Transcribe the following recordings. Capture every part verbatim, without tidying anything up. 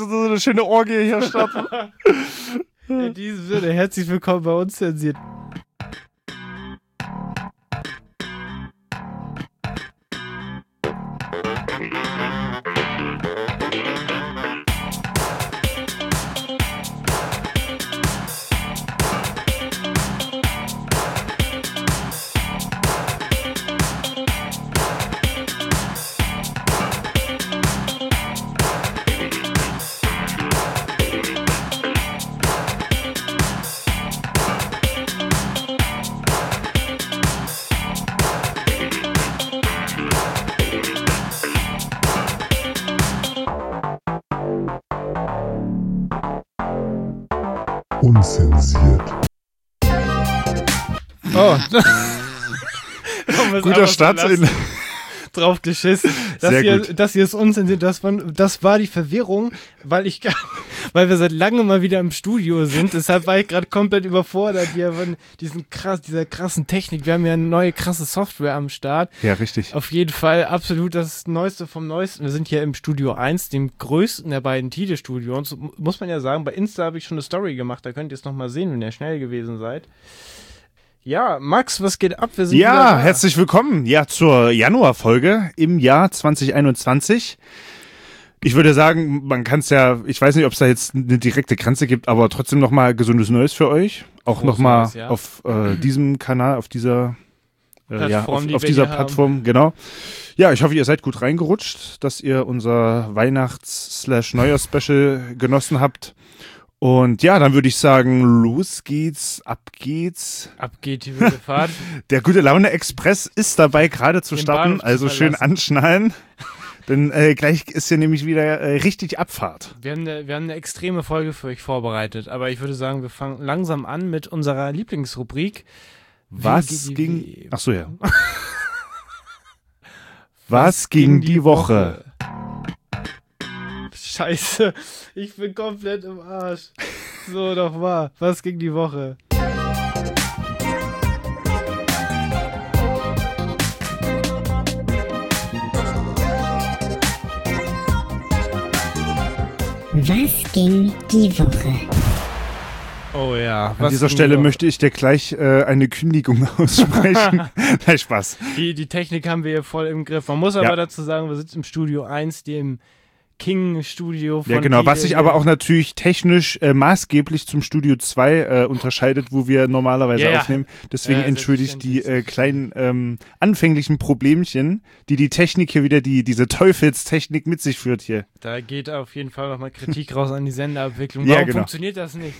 so eine schöne Orgie hier starten. In diesem Sinne, herzlich willkommen bei uns zensiert. Unzensiert. Oh. Guter Start in... Drauf geschissen. Das Sehr hier, gut. das hier ist unzensiert. Das war, das war die Verwirrung, weil ich, weil wir seit langem mal wieder im Studio sind. Deshalb war ich gerade komplett überfordert hier von diesen krass, dieser krassen Technik. Wir haben ja eine neue krasse Software am Start. Ja, richtig. Auf jeden Fall absolut das Neueste vom Neuesten. Wir sind hier im Studio eins, dem größten der beiden Tide-Studios. Muss man ja sagen, bei Insta habe ich schon eine Story gemacht. Da könnt ihr es nochmal sehen, wenn ihr schnell gewesen seid. Ja, Max, was geht ab? Wir sind Ja, wieder da. herzlich willkommen ja zur Januarfolge im Jahr zwanzig einundzwanzig. Ich würde sagen, man kann es ja, ich weiß nicht, ob es da jetzt eine direkte Grenze gibt, aber trotzdem nochmal gesundes Neues für euch. Auch nochmal Neues, ja. auf äh, diesem Kanal, auf dieser äh, Plattform, ja, auf, die auf wir dieser hier Plattform, haben. genau. Ja, ich hoffe, ihr seid gut reingerutscht, dass ihr unser Weihnachts-Neujahr-Special genossen habt. Und ja, dann würde ich sagen, los geht's, ab geht's. Ab geht die wilde Fahrt. Der Gute Laune Express ist dabei gerade zu Den starten, Bahnhof zu also schön verlassen. anschnallen, denn äh, gleich ist hier nämlich wieder äh, richtig Abfahrt. Wir haben, eine, wir haben eine extreme Folge für euch vorbereitet, aber ich würde sagen, wir fangen langsam an mit unserer Lieblingsrubrik. Was Wie- ging, wie- ach so, ja. Was ging die Woche? Scheiße, ich bin komplett im Arsch. So, doch mal. Was ging die Woche? Was ging die Woche? Oh ja. An dieser Stelle möchte ich dir gleich äh, eine Kündigung aussprechen. Nein, Spaß. Die, die Technik haben wir hier voll im Griff. Man muss aber Ja. dazu sagen, wir sitzen im Studio eins, dem King-Studio von Ja, genau, was Tide. sich aber auch natürlich technisch äh, maßgeblich zum Studio zwei äh, unterscheidet, wo wir normalerweise Ja, ja. aufnehmen. Deswegen Ja, entschuldigt die äh, selbstverständlich. kleinen ähm, anfänglichen Problemchen, die die Technik hier wieder, die diese Teufelstechnik mit sich führt hier. Da geht auf jeden Fall nochmal Kritik raus an die Senderabwicklung. Ja, Warum genau. funktioniert das nicht?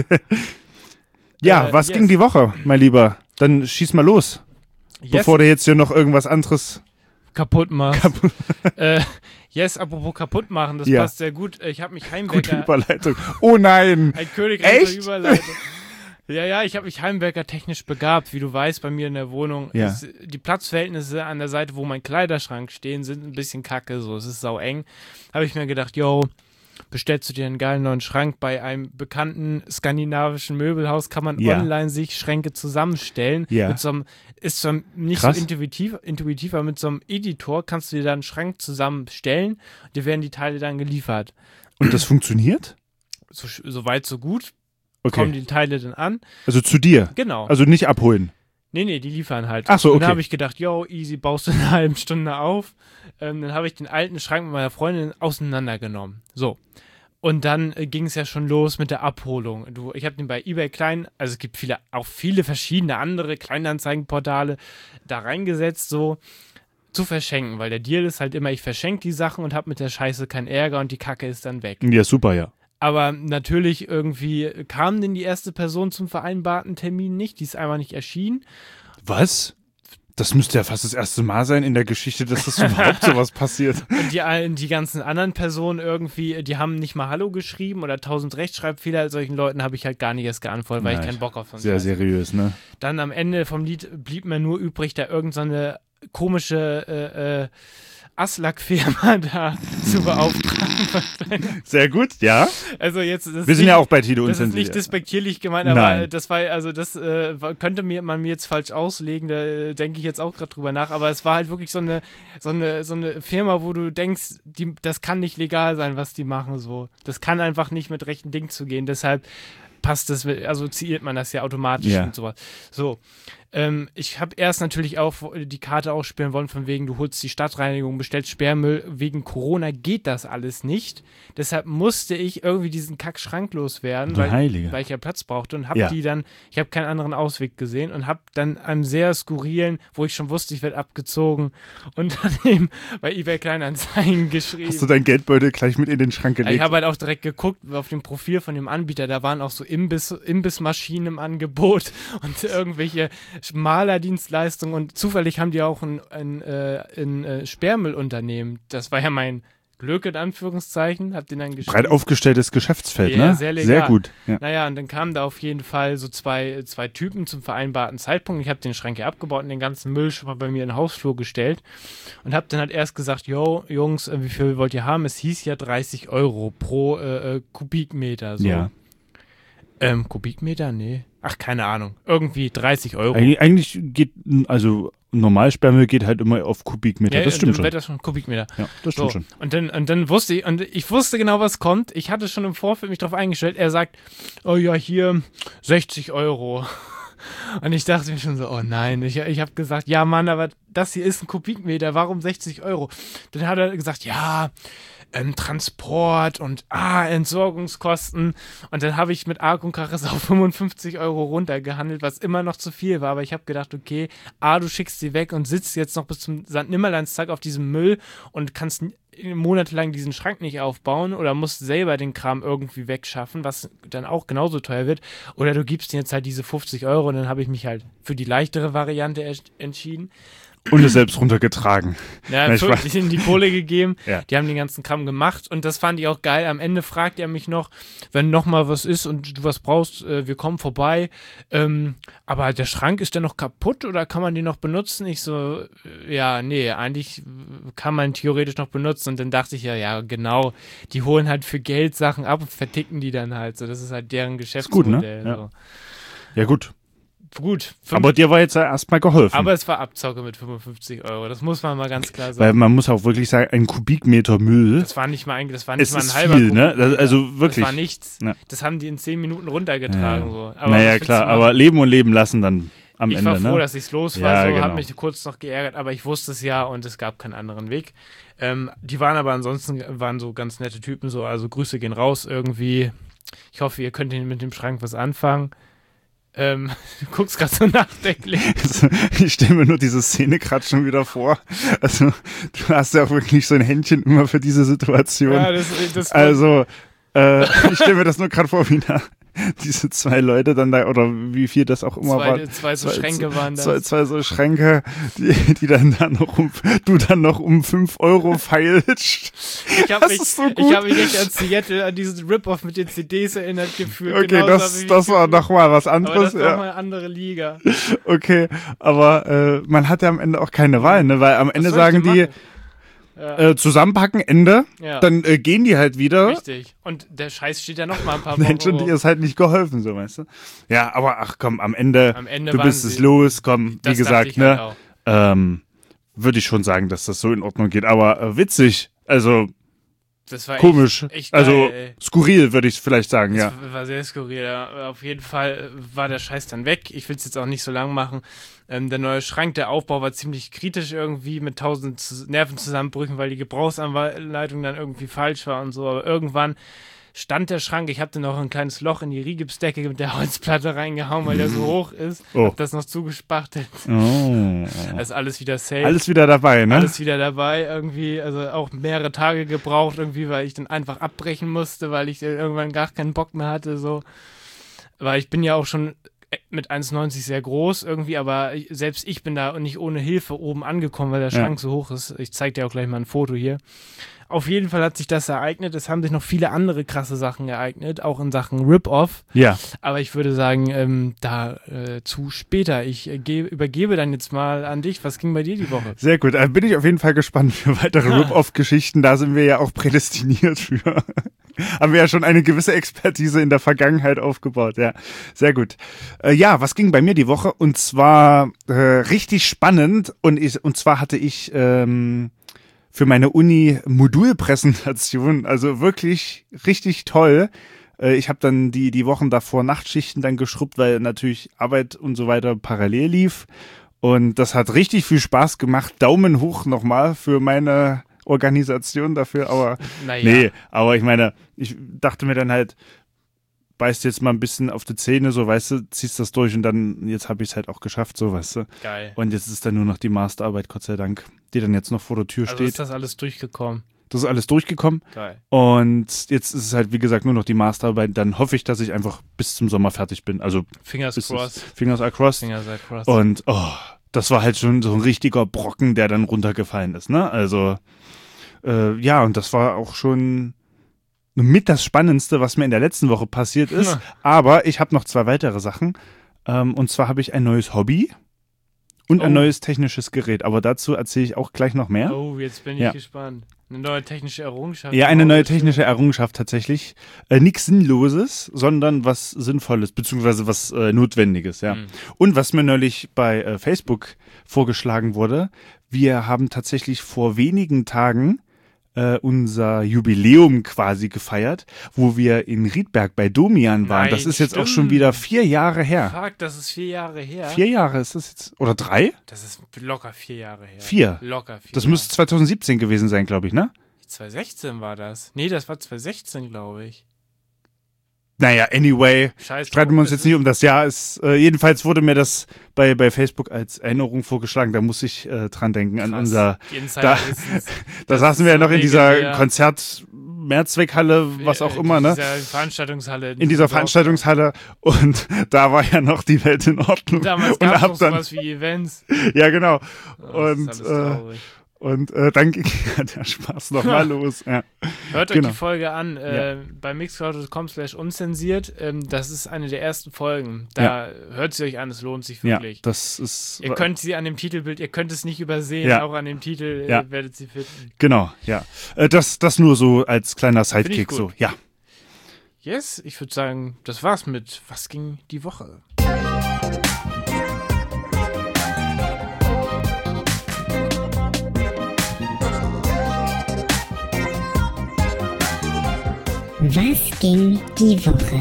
Ja, Äh, was yes. ging die Woche, mein Lieber? Dann schieß mal los, Yes, bevor du jetzt hier noch irgendwas anderes... kaputt machst. äh, yes, apropos kaputt machen, das Ja. passt sehr gut. Ich habe mich Gute Heimwerker... Überleitung. Oh nein! Ein Königreich Echt? der Überleitung. Ja, ja, ich habe mich Heimwerker technisch begabt. Wie du weißt, bei mir in der Wohnung Ja. ist, die Platzverhältnisse an der Seite, wo mein Kleiderschrank stehen, sind ein bisschen kacke. So, es ist sau eng. Habe ich mir gedacht, yo, bestellst du dir einen geilen neuen Schrank bei einem bekannten skandinavischen Möbelhaus, kann man Ja. online sich Schränke zusammenstellen. Ja. Mit so einem, ist zwar nicht Krass. so intuitiv, intuitiv, aber mit so einem Editor kannst du dir dann einen Schrank zusammenstellen. Dir werden die Teile dann geliefert. Und das funktioniert? So, so weit, so gut. Kommen Okay. die Teile dann an. Also zu dir. Genau. Also nicht abholen. Nee, nee, die liefern halt. Ach so, Und okay. dann habe ich gedacht, yo, easy, baust du in einer halben Stunde auf. Ähm, dann habe ich den alten Schrank mit meiner Freundin auseinandergenommen. So. Und dann äh, ging es ja schon los mit der Abholung. Du, ich habe den bei eBay Klein, also es gibt viele, auch viele verschiedene andere Kleinanzeigenportale da reingesetzt, so zu verschenken. Weil der Deal ist halt immer, ich verschenke die Sachen und habe mit der Scheiße keinen Ärger und die Kacke ist dann weg. Ja, super, ja. Aber natürlich irgendwie kam denn die erste Person zum vereinbarten Termin nicht. Die ist einfach nicht erschienen. Was? Das müsste ja fast das erste Mal sein in der Geschichte, dass das überhaupt sowas passiert. Und die, allen- die ganzen anderen Personen irgendwie, die haben nicht mal Hallo geschrieben oder tausend Rechtschreibfehler. Solchen Leuten habe ich halt gar nicht erst geantwortet, weil Nein. ich keinen Bock auf so einen Sehr Scheiß. seriös, ne? Dann am Ende vom Lied blieb mir nur übrig, da irgend so eine komische äh, äh, Aslak-Firma da zu beauftragen. Sehr gut, ja. Also jetzt, das Wir sind nicht, ja auch bei Tide das ist unzensiert. nicht despektierlich gemeint, aber Nein. das war, also das äh, könnte mir, man mir jetzt falsch auslegen, da äh, denke ich jetzt auch gerade drüber nach, aber es war halt wirklich so eine, so eine, so eine Firma, wo du denkst, die, das kann nicht legal sein, was die machen, so. Das kann einfach nicht mit rechten Dingen zugehen, deshalb passt das, assoziiert man das ja automatisch Ja. und sowas. So, ähm, ich habe erst natürlich auch die Karte ausspielen wollen, von wegen, du holst die Stadtreinigung, bestellst Sperrmüll, wegen Corona geht das alles nicht. Deshalb musste ich irgendwie diesen Kackschrank loswerden, Du weil, Heilige. weil ich ja Platz brauchte und habe Ja. die dann, ich habe keinen anderen Ausweg gesehen und habe dann einem sehr skurrilen, wo ich schon wusste, ich werde abgezogen, Unternehmen bei eBay Kleinanzeigen geschrieben. Hast du deinen Geldbeutel gleich mit in den Schrank gelegt? Ich habe halt auch direkt geguckt auf dem Profil von dem Anbieter, da waren auch so Imbiss, Imbissmaschinen im Angebot und irgendwelche Malerdienstleistungen und zufällig haben die auch ein, ein, äh, ein äh, Sperrmüllunternehmen. Das war ja mein Glück in Anführungszeichen, hab den dann geschrieben. Breit aufgestelltes Geschäftsfeld, Ja, ne? sehr legal. Sehr gut. Ja. Naja, und dann kamen da auf jeden Fall so zwei, zwei Typen zum vereinbarten Zeitpunkt. Ich habe den Schrank hier abgebaut und den ganzen Müll schon mal bei mir in den Hausflur gestellt und habe dann halt erst gesagt, yo, Jungs, äh, wie viel wollt ihr haben? Es hieß ja dreißig Euro pro äh, äh, Kubikmeter. So. Ja. Ähm, Kubikmeter? Nee. Ach, keine Ahnung. Irgendwie dreißig Euro. Eig eigentlich geht, also Normalsperrmüll geht halt immer auf Kubikmeter, Ja, das stimmt dann schon. wird das schon Kubikmeter. Ja, das stimmt So, schon. und dann, und dann wusste ich, und ich wusste genau, was kommt. Ich hatte schon im Vorfeld mich darauf eingestellt. Er sagt, oh ja, hier sechzig Euro. Und ich dachte mir schon so, oh nein. Ich, ich habe gesagt, ja Mann, aber das hier ist ein Kubikmeter, warum sechzig Euro? Dann hat er gesagt, ja, ähm, Transport und ah, Entsorgungskosten. Und dann habe ich mit Arg und Karis auf fünfundfünfzig Euro runtergehandelt, was immer noch zu viel war. Aber ich habe gedacht, okay, ah, du schickst sie weg und sitzt jetzt noch bis zum Sankt Nimmerleinstag auf diesem Müll und kannst n- monatelang diesen Schrank nicht aufbauen oder musst selber den Kram irgendwie wegschaffen, was dann auch genauso teuer wird. Oder du gibst dir jetzt halt diese fünfzig Euro und dann habe ich mich halt für die leichtere Variante erst entschieden. Und es selbst runtergetragen. Ja, Nein, Spaß. wirklich in die Kohle gegeben. Ja. Die haben den ganzen Kram gemacht und das fand ich auch geil. Am Ende fragt er mich noch, wenn noch mal was ist und du was brauchst, äh, wir kommen vorbei. Ähm, aber der Schrank, ist der noch kaputt oder kann man den noch benutzen? Ich so, äh, ja, nee, eigentlich kann man theoretisch noch benutzen. Und dann dachte ich ja, ja, genau, die holen halt für Geld Sachen ab und verticken die dann halt. So, das ist halt deren gut, ne? Geschäftsmodell. Ja. So. Ja gut. Gut, fünf- Aber dir war jetzt ja erstmal geholfen. aber es war Abzocke mit fünfundfünfzig Euro. Das muss man mal ganz klar sagen. Weil man muss auch wirklich sagen, ein Kubikmeter Müll Das war nicht mal ein, das war nicht es mal ein ist halber viel, ne? Kubikmeter. Das, also wirklich. Das war nichts. Ja. Das haben die in zehn Minuten runtergetragen. Ja. So. Aber was naja, willst klar, du machen? aber leben und leben lassen dann am ich Ende, war froh, ne? dass ich es los war. Ja, so, genau. habe mich kurz noch geärgert, aber ich wusste es ja und es gab keinen anderen Weg. Ähm, die waren aber ansonsten waren so ganz nette Typen, so also Grüße gehen raus irgendwie. Ich hoffe, ihr könnt mit dem Schrank was anfangen. Ähm, du guckst gerade so nachdenklich. Also, ich stelle mir nur diese Szene gerade schon wieder vor. Also, du hast ja auch wirklich so ein Händchen immer für diese Situation. Ja, das, das Also, äh, ich stelle mir das nur gerade vor, wie da diese zwei Leute dann da, oder wie viel das auch immer zwei, war. zwei so Schränke waren das. Zwei, zwei so Schränke, die, die dann, dann noch um, du dann noch um fünf Euro feilst. Ich habe Das mich, ist so gut. ich hab mich echt an Seattle, an diesen Rip-Off mit den C Ds erinnert gefühlt. Okay, Genauso hab ich das, mich das war gefühlt. nochmal was Aber anderes. das war Ja. mal eine andere Liga. Okay, aber äh, man hat ja am Ende auch keine Wahl, ne? Weil am Ende Was soll ich sagen denn die, machen? Ja, äh, zusammenpacken, Ende, ja. dann äh, gehen die halt wieder. Richtig. Und der Scheiß steht ja noch mal ein paar Wochen. Menschen, die ist halt nicht geholfen, so, weißt du? Ja, aber ach komm, am Ende, Am Ende du waren bist sie- es los, komm, Das wie dachte gesagt, ich halt ne? auch. Ähm, würde ich schon sagen, dass das so in Ordnung geht, aber äh, witzig, also Das war komisch, echt, echt also geil, ey. skurril, würde ich vielleicht sagen, ja. Das war sehr skurril. Ja. Auf jeden Fall war der Scheiß dann weg. Ich will es jetzt auch nicht so lang machen. Ähm, der neue Schrank, der Aufbau war ziemlich kritisch irgendwie mit tausend Z- Nervenzusammenbrüchen, weil die Gebrauchsanleitung dann irgendwie falsch war und so. Aber irgendwann stand der Schrank. Ich habe dann noch ein kleines Loch in die Rigipsdecke mit der Holzplatte reingehauen, weil der so hoch ist. Oh. Hab das noch zugespachtelt. Oh. Also alles wieder safe. Alles wieder dabei, ne? Alles wieder dabei, irgendwie, also auch mehrere Tage gebraucht, irgendwie, weil ich dann einfach abbrechen musste, weil ich dann irgendwann gar keinen Bock mehr hatte, so. Weil ich bin ja auch schon mit eins neunzig sehr groß irgendwie, aber ich, selbst ich bin da nicht ohne Hilfe oben angekommen, weil der Ja. Schrank so hoch ist. Ich zeig dir auch gleich mal ein Foto hier. auf jeden Fall hat sich das ereignet. Es haben sich noch viele andere krasse Sachen ereignet, auch in Sachen Rip-Off. Ja. Aber ich würde sagen, ähm, da äh, zu später. Ich äh, gebe, übergebe dann jetzt mal an dich. Was ging bei dir die Woche? Sehr gut. Da bin ich auf jeden Fall gespannt für weitere Ja. Rip-Off-Geschichten. Da sind wir ja auch prädestiniert für. Haben wir ja schon eine gewisse Expertise in der Vergangenheit aufgebaut. Ja, sehr gut. Äh, ja, was ging bei mir die Woche? Und zwar äh, richtig spannend. Und ich, und zwar hatte ich ähm, für meine Uni Modulpräsentation, also wirklich richtig toll. Äh, ich habe dann die die Wochen davor Nachtschichten dann geschrubbt, weil natürlich Arbeit und so weiter parallel lief. Und das hat richtig viel Spaß gemacht. Daumen hoch nochmal für meine Organisation dafür, aber Naja. nee, aber ich meine, ich dachte mir dann halt, beißt jetzt mal ein bisschen auf die Zähne, so, weißt du, ziehst das durch und dann, jetzt habe ich es halt auch geschafft, so, weißt du. Geil. Und jetzt ist dann nur noch die Masterarbeit, Gott sei Dank, die dann jetzt noch vor der Tür Also steht. ist das alles durchgekommen. Das ist alles durchgekommen Geil. und jetzt ist es halt, wie gesagt, nur noch die Masterarbeit. Dann hoffe ich, dass ich einfach bis zum Sommer fertig bin. Also Fingers bis crossed. Fingers are crossed. Fingers are crossed. Und oh, das war halt schon so ein richtiger Brocken, der dann runtergefallen ist, ne? Also äh, ja, und das war auch schon mit das Spannendste, was mir in der letzten Woche passiert ist. Ja. Aber ich habe noch zwei weitere Sachen. Ähm, und zwar habe ich ein neues Hobby und ein Oh. neues technisches Gerät. Aber dazu erzähle ich auch gleich noch mehr. Oh, jetzt bin ich Ja. gespannt. Eine neue technische Errungenschaft. Ja, eine Oh, neue das stimmt. technische Errungenschaft tatsächlich. Äh, nichts Sinnloses, sondern was Sinnvolles, beziehungsweise was äh, Notwendiges, ja. Mhm. Und was mir neulich bei äh, Facebook vorgeschlagen wurde, wir haben tatsächlich vor wenigen Tagen äh, unser Jubiläum quasi gefeiert, wo wir in Riedberg bei Domian waren. Nein, das ist jetzt auch stimmt. schon wieder vier Jahre her. Fuck, das ist vier Jahre her. Vier Jahre ist das jetzt, oder drei? Das ist locker vier Jahre her. Vier. Locker vier Das Jahre. müsste zwanzig siebzehn gewesen sein, glaube ich, ne? zwanzig sechzehn war das. Nee, das war zwanzig sechzehn, glaube ich. Naja, anyway, Scheiß streiten drauf, wir uns es jetzt nicht um das Jahr. Es, äh, jedenfalls wurde mir das bei, bei Facebook als Erinnerung vorgeschlagen. Da muss ich äh, dran denken an Krass. unser. Die Da, Insider-Wissens. da Das saßen ist wir ja so noch in dieser legendär. Konzert-Mehrzweckhalle, was auch Äh, immer, ne? In dieser Veranstaltungshalle. In dieser Veranstaltungshalle. Und da war ja noch die Welt in Ordnung. Damals und gab es hab noch dann, sowas wie Events. ja, genau. Oh, Und, das ist alles äh, traurig. Und äh, dann ging ja der Spaß nochmal los. Ja. Hört genau. euch die Folge an, äh, bei mixcloud punkt com slash unzensiert. Ähm, das ist eine der ersten Folgen. Da hört sie euch an, es lohnt sich Ja, wirklich. das ist. Ihr könnt sie an dem Titelbild, ihr könnt es nicht übersehen, Ja. auch an dem Titel äh, Ja. werdet sie finden. Genau, ja. Äh, das, das nur so als kleiner Sidekick. gut. So, ja. Yes, ich würde sagen, das war's mit Was ging die Woche? Was ging die Woche?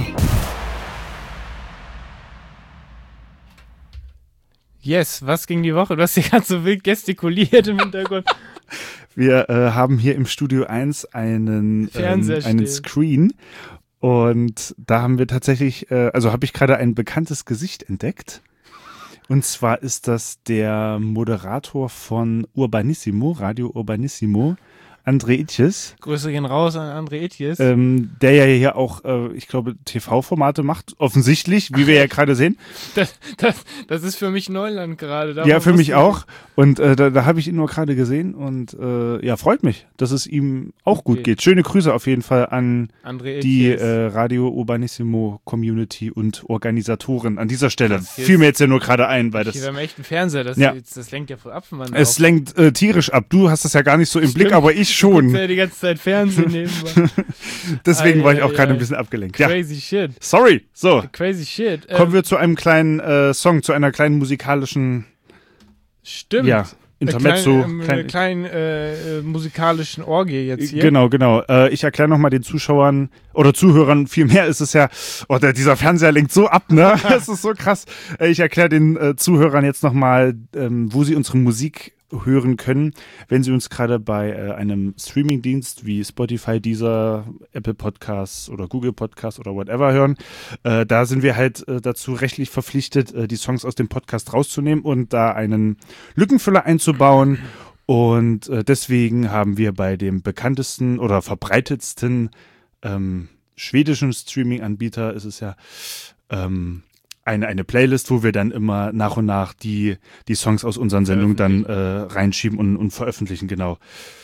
Yes, was ging die Woche? Du hast hier ganz so wild gestikuliert im Hintergrund. Wir äh, haben hier im Studio eins einen, ähm, Fernseher einen stehen. Screen und da haben wir tatsächlich, äh, also habe ich gerade ein bekanntes Gesicht entdeckt. Und zwar ist das der Moderator von Urbanissimo, Radio Urbanissimo, André Itjes, Grüße gehen raus an André Etius. ähm, der ja hier auch, äh, ich glaube, T V-Formate macht, offensichtlich, wie wir ja gerade sehen. Das, das, das ist für mich Neuland gerade. Ja, Davon für mich wusste ich auch. Und äh, da, da habe ich ihn nur gerade gesehen und äh, ja, freut mich, dass es ihm auch gut Okay. geht. Schöne Grüße auf jeden Fall an nicht. André die Etius. äh, Radio Urbanissimo Community und Organisatoren an dieser Stelle. Das hier Fiel ist- mir jetzt ja nur gerade ein, weil das Hier beim echten Fernseher, das, Ja. jetzt, das lenkt ja voll ab von meinem es lenkt äh, tierisch ab. Du hast das ja gar nicht so im Stimmt. Blick, aber ich schon. schon. Ja die ganze Zeit Fernsehen nebenbei. Deswegen Ei, war ich ei, auch gerade ei. ein bisschen abgelenkt. Ja, Crazy shit. sorry. So, Crazy shit. kommen Ähm, wir zu einem kleinen äh, Song, zu einer kleinen musikalischen, Stimmt. ja, Intermezzo. Eine kleine, ähm, klein- eine kleinen äh, äh, musikalischen Orgie jetzt hier. Genau, genau. Äh, ich erkläre nochmal den Zuschauern oder Zuhörern, vielmehr ist es ja, oh, der, dieser Fernseher lenkt so ab, ne? Das ist so krass. Äh, ich erkläre den äh, Zuhörern jetzt nochmal, ähm, wo sie unsere Musik hören können, wenn sie uns gerade bei äh, einem Streamingdienst wie Spotify, Deezer, Apple Podcasts oder Google Podcasts oder whatever hören. Äh, da sind wir halt äh, dazu rechtlich verpflichtet, äh, die Songs aus dem Podcast rauszunehmen und da einen Lückenfüller einzubauen. Und äh, deswegen haben wir bei dem bekanntesten oder verbreitetsten ähm, schwedischen Streaming-Anbieter, ist es ja, ähm, eine, eine Playlist, wo wir dann immer nach und nach die, die Songs aus unseren Sendungen dann äh, reinschieben und, und veröffentlichen, genau.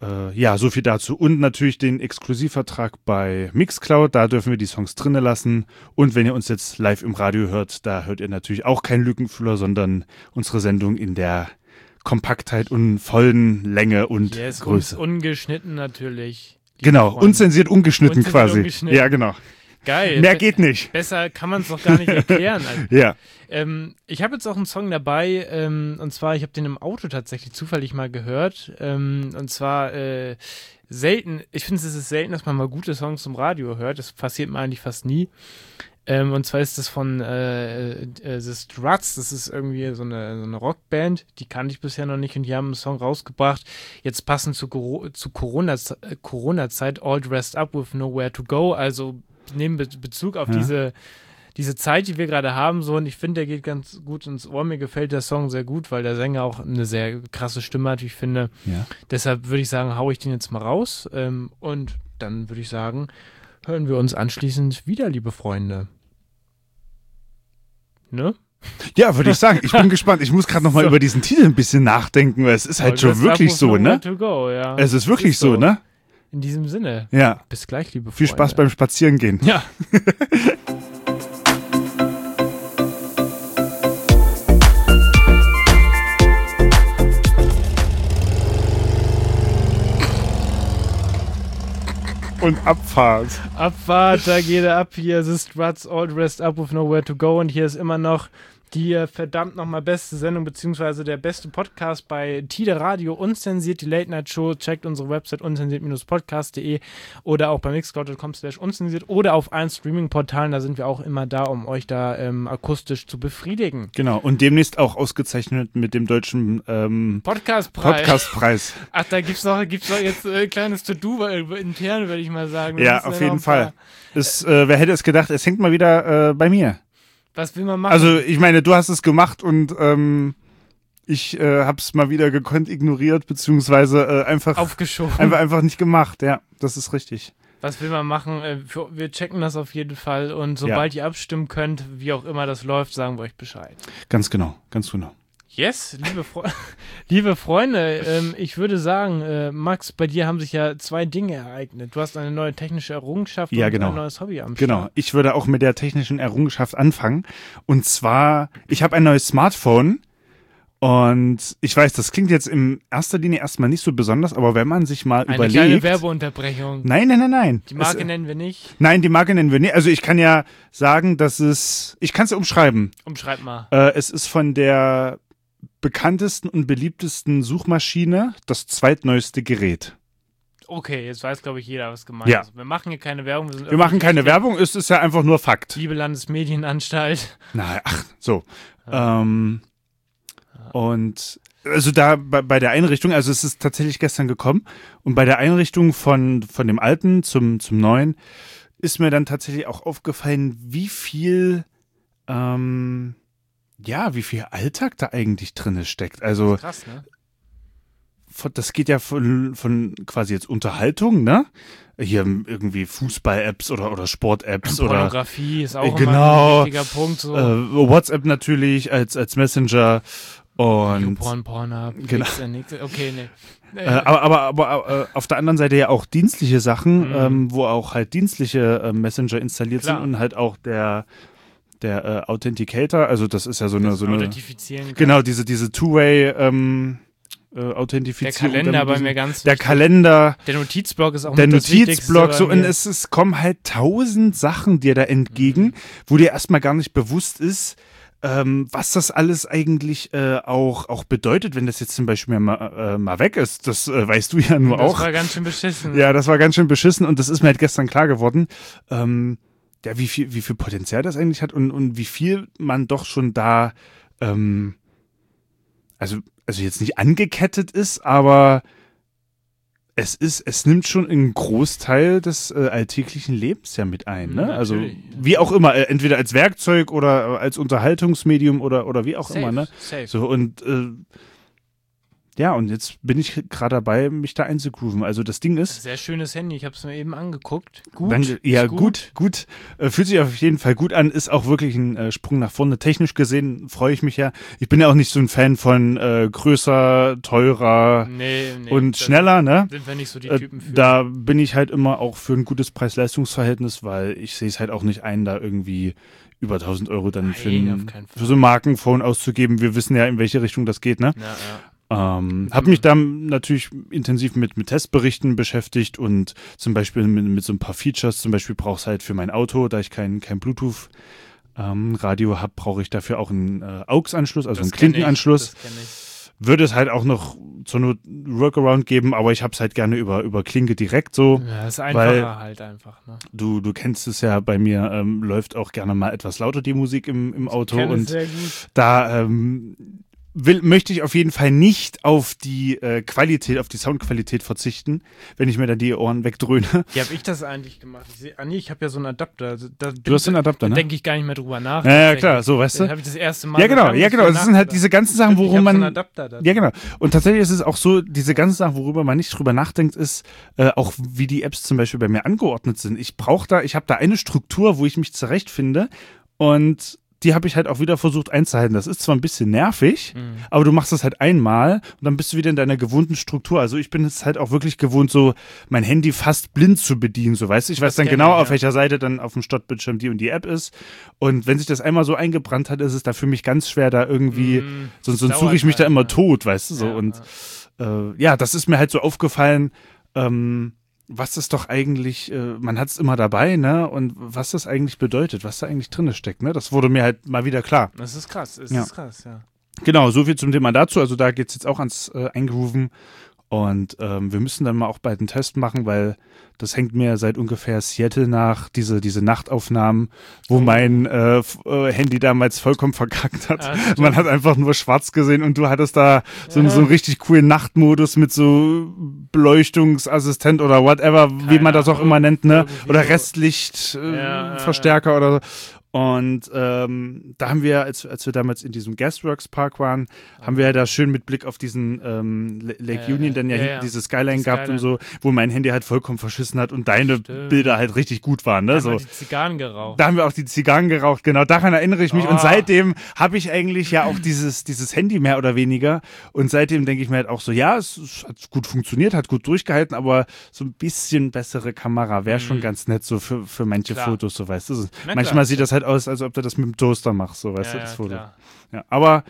Äh, ja, so viel dazu. Und natürlich den Exklusivvertrag bei Mixcloud, da dürfen wir die Songs drinnen lassen. Und wenn ihr uns jetzt live im Radio hört, da hört ihr natürlich auch keinen Lückenfüller, sondern unsere Sendung in der Kompaktheit und vollen Länge und yes, Größe. Un ungeschnitten natürlich. Genau, Freunde. unzensiert, ungeschnitten Unzensiert, quasi. ungeschnitten. Ja, genau. Geil. Mehr Be geht nicht. Besser kann man es doch gar nicht erklären. Also, Ja. ähm, ich habe jetzt auch einen Song dabei, ähm, und zwar, ich habe den im Auto tatsächlich zufällig mal gehört. Ähm, und zwar äh, selten, ich finde es ist selten, dass man mal gute Songs im Radio hört. Das passiert mir eigentlich fast nie. Ähm, und zwar ist das von äh, äh, The Struts, das ist irgendwie so eine, so eine Rockband, die kannte ich bisher noch nicht und die haben einen Song rausgebracht, jetzt passend zu, zu Corona, äh, Corona-Zeit, All Dressed Up with Nowhere to Go, also nehmen Be Bezug auf Ja. diese, diese Zeit, die wir gerade haben, so, und ich finde, der geht ganz gut ins Ohr, mir gefällt der Song sehr gut, weil der Sänger auch eine sehr krasse Stimme hat, wie ich finde, Ja. deshalb würde ich sagen, hau ich den jetzt mal raus, ähm, und dann würde ich sagen, hören wir uns anschließend wieder, liebe Freunde. Ne? Ja, würde ich sagen. Ich bin gespannt. Ich muss gerade noch mal So. über diesen Titel ein bisschen nachdenken, weil es ist halt All schon dressed wirklich up with so, nowhere ne? to go, ja. Es ist wirklich Ist so, so. ne? In diesem Sinne. Ja. Bis gleich, liebe Freunde. Viel Spaß beim Spazierengehen. Ja. Und Abfahrt. Abfahrt, da geht er ab. Hier The Struts, All Dressed Up with Nowhere to Go. Und hier ist immer noch die äh, verdammt nochmal beste Sendung, beziehungsweise der beste Podcast bei Tide Radio, unzensiert, die Late Night Show. Checkt unsere Website unzensiert podcast punkt de oder auch bei mixcloud punkt com slash unzensiert oder auf allen Streaming-Portalen. Da sind wir auch immer da, um euch da ähm, akustisch zu befriedigen. Genau. Und demnächst auch ausgezeichnet mit dem deutschen ähm, Podcastpreis. Podcastpreis. Ach, da gibt's noch, gibt's noch jetzt ein äh, kleines To-Do weil, intern, würde ich mal sagen. Wir Ja, müssen auf noch jeden ein Fall. paar- Es, äh, wer hätte es gedacht, es hängt mal wieder äh, bei mir. Was will man machen? Also ich meine, du hast es gemacht und ähm, ich äh, hab's mal wieder gekonnt ignoriert, beziehungsweise äh, einfach, Aufgeschoben. einfach einfach nicht gemacht. Ja, das ist richtig. Was will man machen? Äh, für, wir checken das auf jeden Fall und sobald ihr abstimmen könnt, wie auch immer das läuft, sagen wir euch Bescheid. Ganz genau, ganz genau. Yes, liebe, Fre liebe Freunde, ähm, ich würde sagen, äh, Max, bei dir haben sich ja zwei Dinge ereignet. Du hast eine neue technische Errungenschaft Ja, und genau. ein neues Hobby am Genau, Start. ich würde auch mit der technischen Errungenschaft anfangen. Und zwar, ich habe ein neues Smartphone und ich weiß, das klingt jetzt in erster Linie erstmal nicht so besonders, aber wenn man sich mal Eine überlegt... kleine Werbeunterbrechung. Nein, nein, nein, nein. Die Marke es, nennen wir nicht. Nein, die Marke nennen wir nicht. Also ich kann ja sagen, dass es... Ich kann es ja umschreiben. Umschreib mal. Äh, es ist von der bekanntesten und beliebtesten Suchmaschine das zweitneueste Gerät. Okay, jetzt weiß, glaube ich, jeder, was gemeint Ja. ist. Wir machen hier keine Werbung. Wir, sind Wir machen keine öffentlich-rechtlich. Werbung, es ist ja einfach nur Fakt. Liebe Landesmedienanstalt. Na, ach, so. Ähm, und also da bei, bei der Einrichtung, also es ist tatsächlich gestern gekommen und bei der Einrichtung von, von dem alten zum, zum neuen ist mir dann tatsächlich auch aufgefallen, wie viel, ähm, ja, wie viel Alltag da eigentlich drin steckt. Also Krass, ne? von- das geht ja von, von quasi jetzt Unterhaltung, ne? Hier irgendwie Fußball-Apps oder, oder Sport-Apps oder Pornografie ist auch Äh, immer genau. ein wichtiger Punkt. So. äh, WhatsApp natürlich als, als Messenger und YouPorn, Pornhub, Genau. X N X, okay, nee. äh, aber, aber, aber äh, auf der anderen Seite ja auch dienstliche Sachen, Mhm. ähm, wo auch halt dienstliche äh, Messenger installiert Klar. sind und halt auch der der äh, Authenticator, also das ist ja so eine, Das so eine Authentifizieren kann. genau, diese, diese Two-Way ähm, äh, Der Authentifizierung. Kalender dann mit bei diesem- mir ganz Der wichtig. Kalender, Der Notizblock ist auch der mit das Wichtigste Notizblock, bei so, und mir. es, es kommen halt tausend Sachen dir da entgegen, Mhm. wo dir erstmal gar nicht bewusst ist, ähm, was das alles eigentlich äh, auch, auch bedeutet, wenn das jetzt zum Beispiel mal, äh, mal weg ist. Das äh, weißt du ja nur das auch. war ganz schön beschissen. Ja, das war ganz schön beschissen und das ist mir halt gestern klar geworden, ähm, ja, wie viel, wie viel Potenzial das eigentlich hat und, und wie viel man doch schon da, ähm, also, also jetzt nicht angekettet ist, aber es ist, es nimmt schon einen Großteil des äh, alltäglichen Lebens ja mit ein, ne? Mhm, Also natürlich. wie auch immer, äh, entweder als Werkzeug oder äh, als Unterhaltungsmedium oder, oder wie auch Safe, immer, ne? safe. So und äh, ja, und jetzt bin ich gerade dabei, mich da einzugrooven. Also das Ding ist... Sehr schönes Handy, ich habe es mir eben angeguckt. Gut. Danke. Ja, gut. gut, gut. Äh, fühlt sich auf jeden Fall gut an, ist auch wirklich ein äh, Sprung nach vorne. Technisch gesehen freue ich mich ja. Ich bin ja auch nicht so ein Fan von äh, größer, teurer nee, nee, und schneller, ne? Sind wir nicht so die Äh, Typen für. da bin ich halt immer auch für ein gutes Preis-Leistungs-Verhältnis, weil ich sehe es halt auch nicht ein, da irgendwie über tausend Euro dann Nein, für, ein, auf keinen Fall. für so ein Markenphone auszugeben. Wir wissen ja, in welche Richtung das geht, ne? Ja, ja. Ähm, habe mich dann natürlich intensiv mit, mit Testberichten beschäftigt und zum Beispiel mit, mit so ein paar Features. Zum Beispiel brauche ich halt für mein Auto, da ich kein, kein Bluetooth-Radio ähm, habe, brauche ich dafür auch einen äh, A U X-Anschluss, also Das einen kenn Klinkenanschluss. Ich, das kenn ich. Würde es halt auch noch zur Not Workaround geben, aber ich habe es halt gerne über, über Klinke direkt so. Ja, das ist einfacher weil halt einfach. Ne? Du, du kennst es ja, bei mir ähm, läuft auch gerne mal etwas lauter die Musik im, im Auto. Ich kenn es Und sehr gut. da ähm, will, möchte ich auf jeden Fall nicht auf die äh, Qualität, auf die Soundqualität verzichten, wenn ich mir dann die Ohren wegdröhne. Wie habe ich das eigentlich gemacht? Ich seh, ah nee, ich habe ja so einen Adapter. Also, da Du hast einen Adapter, da ne? denke ich gar nicht mehr drüber nach. Ja, ja, klar, so, weißt Da du? habe ich das erste Mal. Ja, genau, gedacht, ja, genau. drüber Das sind halt nachgedacht. diese ganzen Sachen, Stimmt, worum ich hab man. so einen Adapter dazu. Ja, genau. Und tatsächlich ist es auch so, diese ganzen Sachen, worüber man nicht drüber nachdenkt, ist äh, auch, wie die Apps zum Beispiel bei mir angeordnet sind. Ich brauche da, ich habe da eine Struktur, wo ich mich zurechtfinde und die habe ich halt auch wieder versucht einzuhalten. Das ist zwar ein bisschen nervig, Mhm. aber du machst das halt einmal und dann bist du wieder in deiner gewohnten Struktur. Also ich bin es halt auch wirklich gewohnt, so mein Handy fast blind zu bedienen, so weißt du. Ich weiß Das dann kenn genau, ich, auf ja. welcher Seite dann auf dem Startbildschirm die und die App ist. Und wenn sich das einmal so eingebrannt hat, ist es da für mich ganz schwer, da irgendwie, Mhm. sonst, sonst Das suche ich mich da dauert immer halt, tot, weißt du, so. Ja, und ja. äh, ja, das ist mir halt so aufgefallen, ähm, was das doch eigentlich, äh, man hat es immer dabei, ne? Und was das eigentlich bedeutet, was da eigentlich drin steckt, ne? Das wurde mir halt mal wieder klar. Das ist krass, das Ja. ist krass, ja. Genau, so viel zum Thema dazu. Also da geht's jetzt auch ans äh, Eingrooven. Und ähm, wir müssen dann mal auch bald einen Test machen, weil das hängt mir seit ungefähr Seattle nach, diese, diese Nachtaufnahmen, wo mein äh, f- äh, Handy damals vollkommen verkackt hat. Ah, stimmt. Man hat einfach nur schwarz gesehen und du hattest da so, einen- so einen richtig coolen Nachtmodus mit so Beleuchtungsassistent oder whatever, wie Keine man das auch Ahnung, immer nennt, ne? irgendwie Oder so. Restlichtverstärker äh, Ja, ja, Verstärker oder so. Und ähm, da haben wir, als, als wir damals in diesem Gasworks Park waren, haben wir ja da schön mit Blick auf diesen ähm, L- Lake Äh, Union dann ja, ja, hinten ja. diese Skyline Die gehabt und so, Skyline. wo mein Handy halt vollkommen verschissen hat und deine Stimmt. Bilder halt richtig gut waren, ne? Einmal So. die Zigarren geraucht. Da haben wir auch die Zigarren geraucht, genau, daran erinnere ich mich. Oh. Und seitdem habe ich eigentlich ja auch dieses, dieses Handy mehr oder weniger. Und seitdem denke ich mir halt auch so, ja, es, es hat gut funktioniert, hat gut durchgehalten, aber so ein bisschen bessere Kamera wäre schon Mhm. ganz nett so für, für manche Klar. Fotos, so weißt du. So, Na manchmal klar. sieht das halt aus, als ob du das mit dem Toaster machst, so weißt ja, du, das ja, Foto. klar. Ja, aber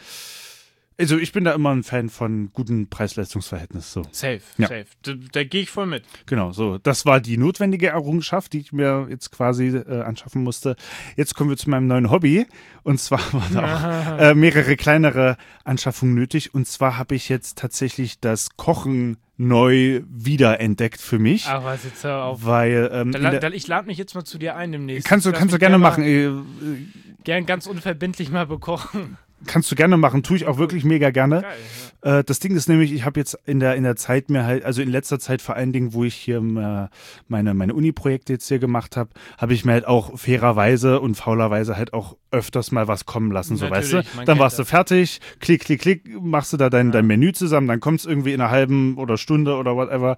also ich bin da immer ein Fan von gutem Preis-Leistungs-Verhältnis. So. Safe, Ja. safe. Da, da gehe ich voll mit. Genau, so. Das war die notwendige Errungenschaft, die ich mir jetzt quasi äh, anschaffen musste. Jetzt kommen wir zu meinem neuen Hobby. Und zwar waren da auch äh, mehrere kleinere Anschaffungen nötig. Und zwar habe ich jetzt tatsächlich das Kochen neu wiederentdeckt für mich. Ach was, jetzt hör auf. Weil ähm, Da, in la- der, da, ich lade mich jetzt mal zu dir ein demnächst. kannst du Lass kannst du mich gerne mal- machen. Äh, äh, Gern ganz unverbindlich mal bekochen. kannst du gerne machen. Tue ich auch wirklich mega gerne. Geil. Äh, das Ding ist nämlich, ich habe jetzt in der in der Zeit mir halt, also in letzter Zeit vor allen Dingen, wo ich hier äh, meine meine Uni-Projekte jetzt hier gemacht habe, habe ich mir halt auch fairerweise und faulerweise halt auch öfters mal was kommen lassen, so weißt du. Natürlich, man Dann kennt warst du das. fertig, klick, klick, klick, machst du da dein, Ja. dein Menü zusammen, dann kommst irgendwie in einer halben oder Stunde oder whatever.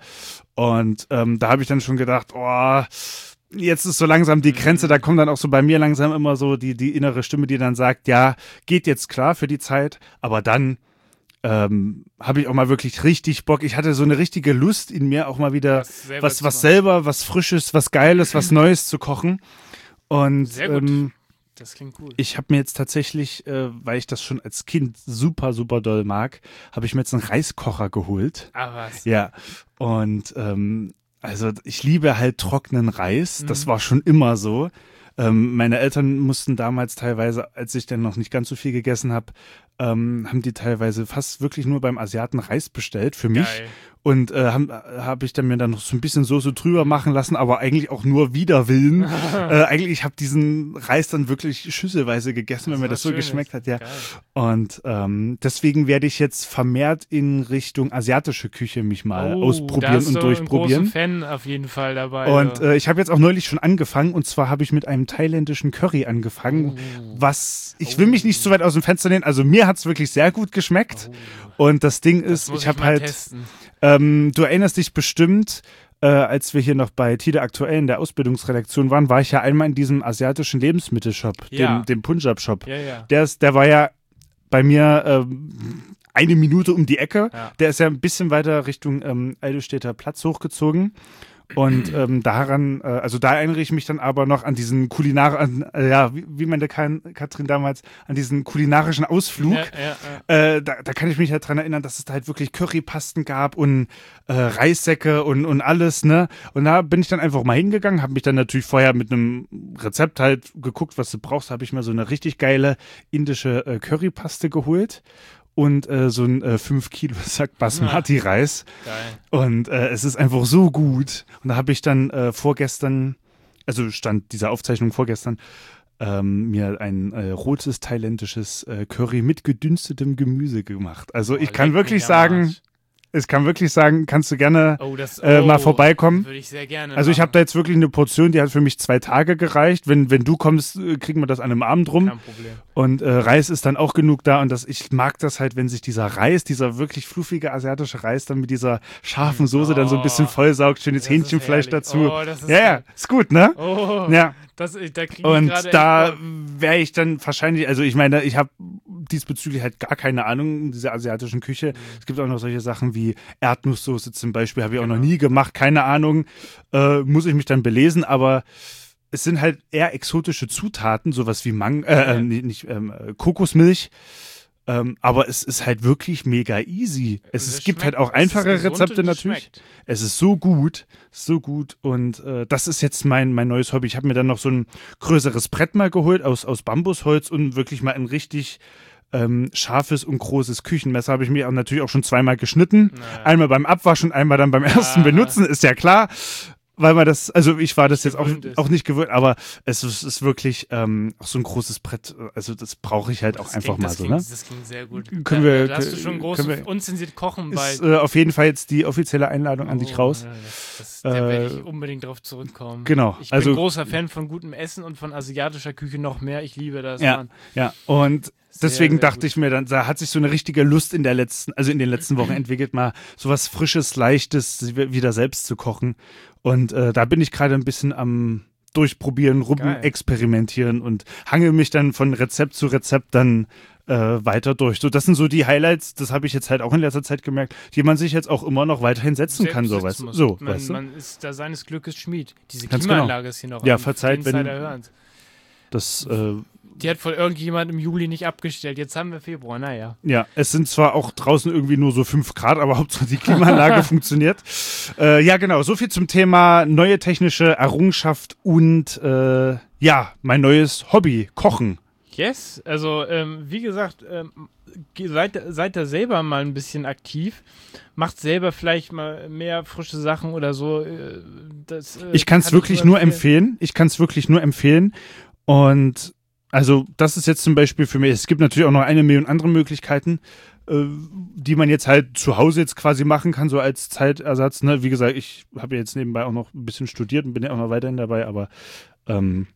Und ähm, da habe ich dann schon gedacht, oh, jetzt ist so langsam die Grenze, da kommt dann auch so bei mir langsam immer so die, die innere Stimme, die dann sagt, ja, geht jetzt klar für die Zeit, aber dann ähm, habe ich auch mal wirklich richtig Bock. Ich hatte so eine richtige Lust in mir, auch mal wieder Was selber was, zu was machen. selber, was Frisches, was Geiles, was Neues zu kochen. Und Sehr gut. ähm, Das klingt gut. ich habe mir jetzt tatsächlich, äh, weil ich das schon als Kind super, super doll mag, habe ich mir jetzt einen Reiskocher geholt. Ah, was? Ja, und ähm, also ich liebe halt trockenen Reis. Das Mhm. war schon immer so. Ähm, meine Eltern mussten damals teilweise, als ich dann noch nicht ganz so viel gegessen habe, ähm, haben die teilweise fast wirklich nur beim Asiaten Reis bestellt für mich. Geil. Und äh, habe hab ich dann mir dann noch so ein bisschen Soße drüber machen lassen, aber eigentlich auch nur wider Willen. äh, eigentlich, ich habe diesen Reis dann wirklich schüsselweise gegessen, wenn mir das was so Schönes. geschmeckt hat. Ja. Geil. Und ähm, deswegen werde ich jetzt vermehrt in Richtung asiatische Küche mich mal Oh, da ausprobieren hast und du durchprobieren. einen großen Fan auf jeden Fall dabei. Und so. äh, ich habe jetzt auch neulich schon angefangen, und zwar habe ich mit einem thailändischen Curry angefangen, Oh. was, ich will mich nicht so weit aus dem Fenster nehmen, also mir mir hat's wirklich sehr gut geschmeckt. Oh, Und das Ding das ist, muss ich habe mal halt, testen. ähm, du erinnerst dich bestimmt, äh, als wir hier noch bei Tide Aktuell in der Ausbildungsredaktion waren, war ich ja einmal in diesem asiatischen Lebensmittelshop, Ja. dem, dem Punjab-Shop. Ja, ja. Der, ist, der war ja bei mir ähm, eine Minute um die Ecke. Ja. Der ist ja ein bisschen weiter Richtung ähm, Eidelstädter Platz hochgezogen. Und ähm, daran, äh, also da erinnere ich mich dann aber noch an diesen Kulinar, an, äh, ja, wie, wie meinte Kan- Katrin damals, an diesen kulinarischen Ausflug. Ja, ja, ja. Äh, da, da kann ich mich halt dran erinnern, dass es da halt wirklich Currypasten gab und äh, Reissäcke und, und alles, ne? Und da bin ich dann einfach mal hingegangen, habe mich dann natürlich vorher mit einem Rezept halt geguckt, was du brauchst, habe ich mir so eine richtig geile indische äh, Currypaste geholt. Und äh, so ein äh, fünf Kilo Sack Basmati-Reis. Geil. Und äh, es ist einfach so gut. Und da habe ich dann äh, vorgestern, also stand dieser Aufzeichnung vorgestern, ähm, mir ein äh, rotes thailändisches äh, Curry mit gedünstetem Gemüse gemacht. Also Oh, ich kann leck wirklich mich am sagen, Arsch. ich kann wirklich sagen, kannst du gerne Oh, das, äh, oh, mal vorbeikommen. Würde ich sehr gerne Also ich habe machen. da jetzt wirklich eine Portion, die hat für mich zwei Tage gereicht. Wenn, wenn du kommst, äh, kriegen wir das an einem Abend rum. Kein Problem. Und äh, Reis ist dann auch genug da und das, ich mag das halt, wenn sich dieser Reis, dieser wirklich fluffige asiatische Reis dann mit dieser scharfen Soße dann so ein bisschen Oh, vollsaugt, schönes das ist Hähnchenfleisch herrlich. dazu. Oh, das ist ja, ja, gut. ist gut, ne? Oh, Ja. das, da krieg ich Und gerade da echt Bock. wäre ich dann wahrscheinlich, also ich meine, ich habe diesbezüglich halt gar keine Ahnung dieser asiatischen Küche. Mhm. Es gibt auch noch solche Sachen wie Erdnusssoße zum Beispiel, habe ich auch noch Genau. nie gemacht, keine Ahnung. Äh, muss ich mich dann belesen, aber es sind halt eher exotische Zutaten, sowas wie Mang äh, Ja. nee, nicht ähm, äh, Kokosmilch. Ähm, aber es ist halt wirklich mega easy. Es, Das es gibt schmeckt- halt auch es ist einfache gesund Rezepte und es natürlich. schmeckt. Es ist so gut, so gut. Und äh, das ist jetzt mein, mein neues Hobby. Ich habe mir dann noch so ein größeres Brett mal geholt aus, aus Bambusholz und wirklich mal ein richtig ähm, scharfes und großes Küchenmesser. Habe ich mir auch natürlich auch schon zweimal geschnitten. Naja. Einmal beim Abwaschen, einmal dann beim ersten Ja. Benutzen, ist ja klar. Weil man das, also ich war das jetzt auch, gewöhnt ist. auch nicht gewöhnt, aber es ist, ist wirklich ähm, auch so ein großes Brett. Also das brauche ich halt auch Das einfach klingt- mal das so, klingt, ne? Das klingt sehr gut. Können da, wir- da hast du schon groß können wir- unzensiert kochen bei. Ist äh, auf jeden Fall jetzt die offizielle Einladung an dich Oh, raus. ja, das, das, da werde ich Äh, unbedingt drauf zurückkommen. genau, Ich also- bin großer Fan von gutem Essen und von asiatischer Küche noch mehr. Ich liebe das, Ja, Mann. ja. Und Sehr, deswegen sehr dachte gut. ich mir dann, da hat sich so eine richtige Lust in der letzten, also in den letzten Wochen entwickelt, mal sowas Frisches, Leichtes wieder selbst zu kochen. Und äh, da bin ich gerade ein bisschen am Durchprobieren, rum Geil. experimentieren und hangel mich dann von Rezept zu Rezept dann äh, weiter durch. So, das sind so die Highlights, das habe ich jetzt halt auch in letzter Zeit gemerkt, die man sich jetzt auch immer noch weiterhin setzen kann, so, Selbst weißt du? muss. So, man, weißt du? man ist da seines Glückes Schmied. Diese Ganz Klimaanlage ist hier noch Ja, am verzeiht, wenn- Insider Hörens. Das, äh, Die hat wohl irgendjemand im Juli nicht abgestellt. Jetzt haben wir Februar, naja. ja, es sind zwar auch draußen irgendwie nur so fünf Grad, aber Hauptsache die Klimaanlage funktioniert. Äh, ja, genau, so viel zum Thema neue technische Errungenschaft und äh, ja, mein neues Hobby, Kochen. Yes, also ähm, wie gesagt, ähm, ge- seid, seid da selber mal ein bisschen aktiv. Macht selber vielleicht mal mehr frische Sachen oder so. Äh, das, äh, Ich kann es wirklich nur empfehlen. Ich kann es wirklich nur empfehlen. Und also das ist jetzt zum Beispiel für mich, es gibt natürlich auch noch eine Million andere Möglichkeiten, äh, die man jetzt halt zu Hause jetzt quasi machen kann, so als Zeitersatz. Ne? Wie gesagt, ich habe ja jetzt nebenbei auch noch ein bisschen studiert und bin ja auch noch weiterhin dabei, aber ähm,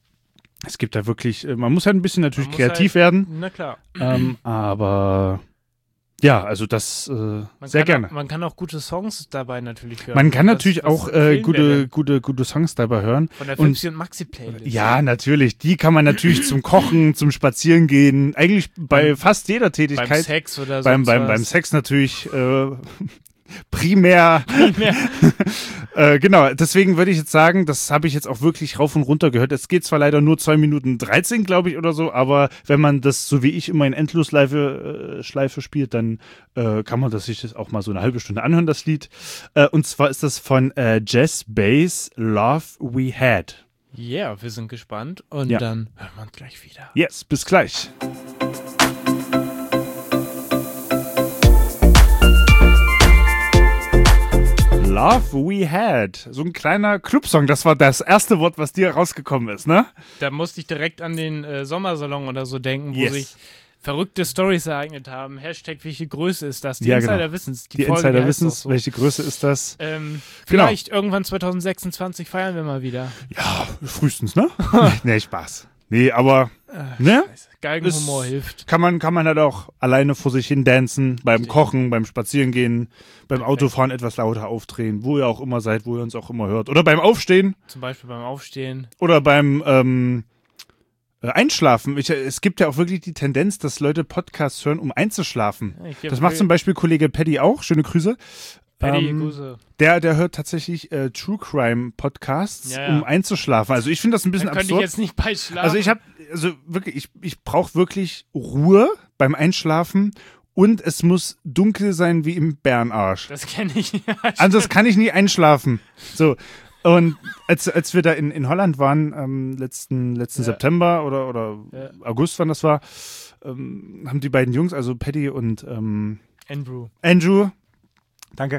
es gibt da wirklich, äh, man muss halt ein bisschen natürlich muss kreativ halt- werden, Na klar. ähm, aber ja, also das äh, Man sehr kann gerne. Auch, man kann auch gute Songs dabei natürlich hören. Man kann Was- natürlich was auch äh, empfehlen wir gute, denn? gute, gute Songs dabei hören. Von der und- Fipsi und Maxi Playlist. Ja, natürlich. Die kann man natürlich zum Kochen, zum Spazierengehen, eigentlich bei Beim- fast jeder beim Tätigkeit. Sex oder so. beim, beim, beim Sex natürlich äh, primär. äh, genau, deswegen würde ich jetzt sagen, das habe ich jetzt auch wirklich rauf und runter gehört. Es geht zwar leider nur zwei Minuten dreizehn, glaube ich, oder so, aber wenn man das, so wie ich, immer in Endlosschleife äh, Schleife spielt, dann äh, kann man das sich das auch mal so eine halbe Stunde anhören, das Lied. Äh, und zwar ist das von äh, Jazz Bass Love We Had. Ja, yeah, wir sind gespannt. Und Ja. dann hören wir uns gleich wieder. Yes, bis gleich. Love We Had. So ein kleiner Clubsong. Das war das erste Wort, was dir rausgekommen ist, ne? Da musste ich direkt an den äh, Sommersalon oder so denken, wo Yes. sich verrückte Storys ereignet haben. Hashtag, welche Größe ist das? Die Ja, Insider genau. wissen's. Die, Die Folge, Insider heißt wissen auch es. so. Welche Größe ist das? Ähm, Genau. vielleicht irgendwann zwanzig sechsundzwanzig feiern wir mal wieder. Ja, frühestens, ne? Nee, Spaß. Nee, aber Ne? Galgenhumor Ist- hilft. Kann man, kann man halt auch alleine vor sich hin dancen, beim Richtig. Kochen, beim Spazierengehen, beim Perfekt. Autofahren etwas lauter aufdrehen, wo ihr auch immer seid, wo ihr uns auch immer hört. Oder beim Aufstehen Zum Beispiel beim Aufstehen. oder beim ähm, äh, Einschlafen. Ich, es gibt ja auch wirklich die Tendenz, dass Leute Podcasts hören, um einzuschlafen. Ja, ich geb- Das macht zum Beispiel Kollege Paddy auch. Schöne Grüße. Paddy, Ähm, Grüße. Der, der hört tatsächlich äh, True Crime Podcasts, Ja, ja. um einzuschlafen. Also ich finde das ein bisschen Dann könnte ich absurd. jetzt nicht bei Schlafen. Also ich habe, also wirklich, ich, ich brauche wirklich Ruhe beim Einschlafen und es muss dunkel sein wie im Bärenarsch. Das kenne ich. Ja, Anders kann ich nie einschlafen. So. Und als, als wir da in, in Holland waren, ähm, letzten, letzten Ja. September oder, oder Ja. August, wann das war, ähm, haben die beiden Jungs, also Paddy und ähm, Andrew. Andrew, danke,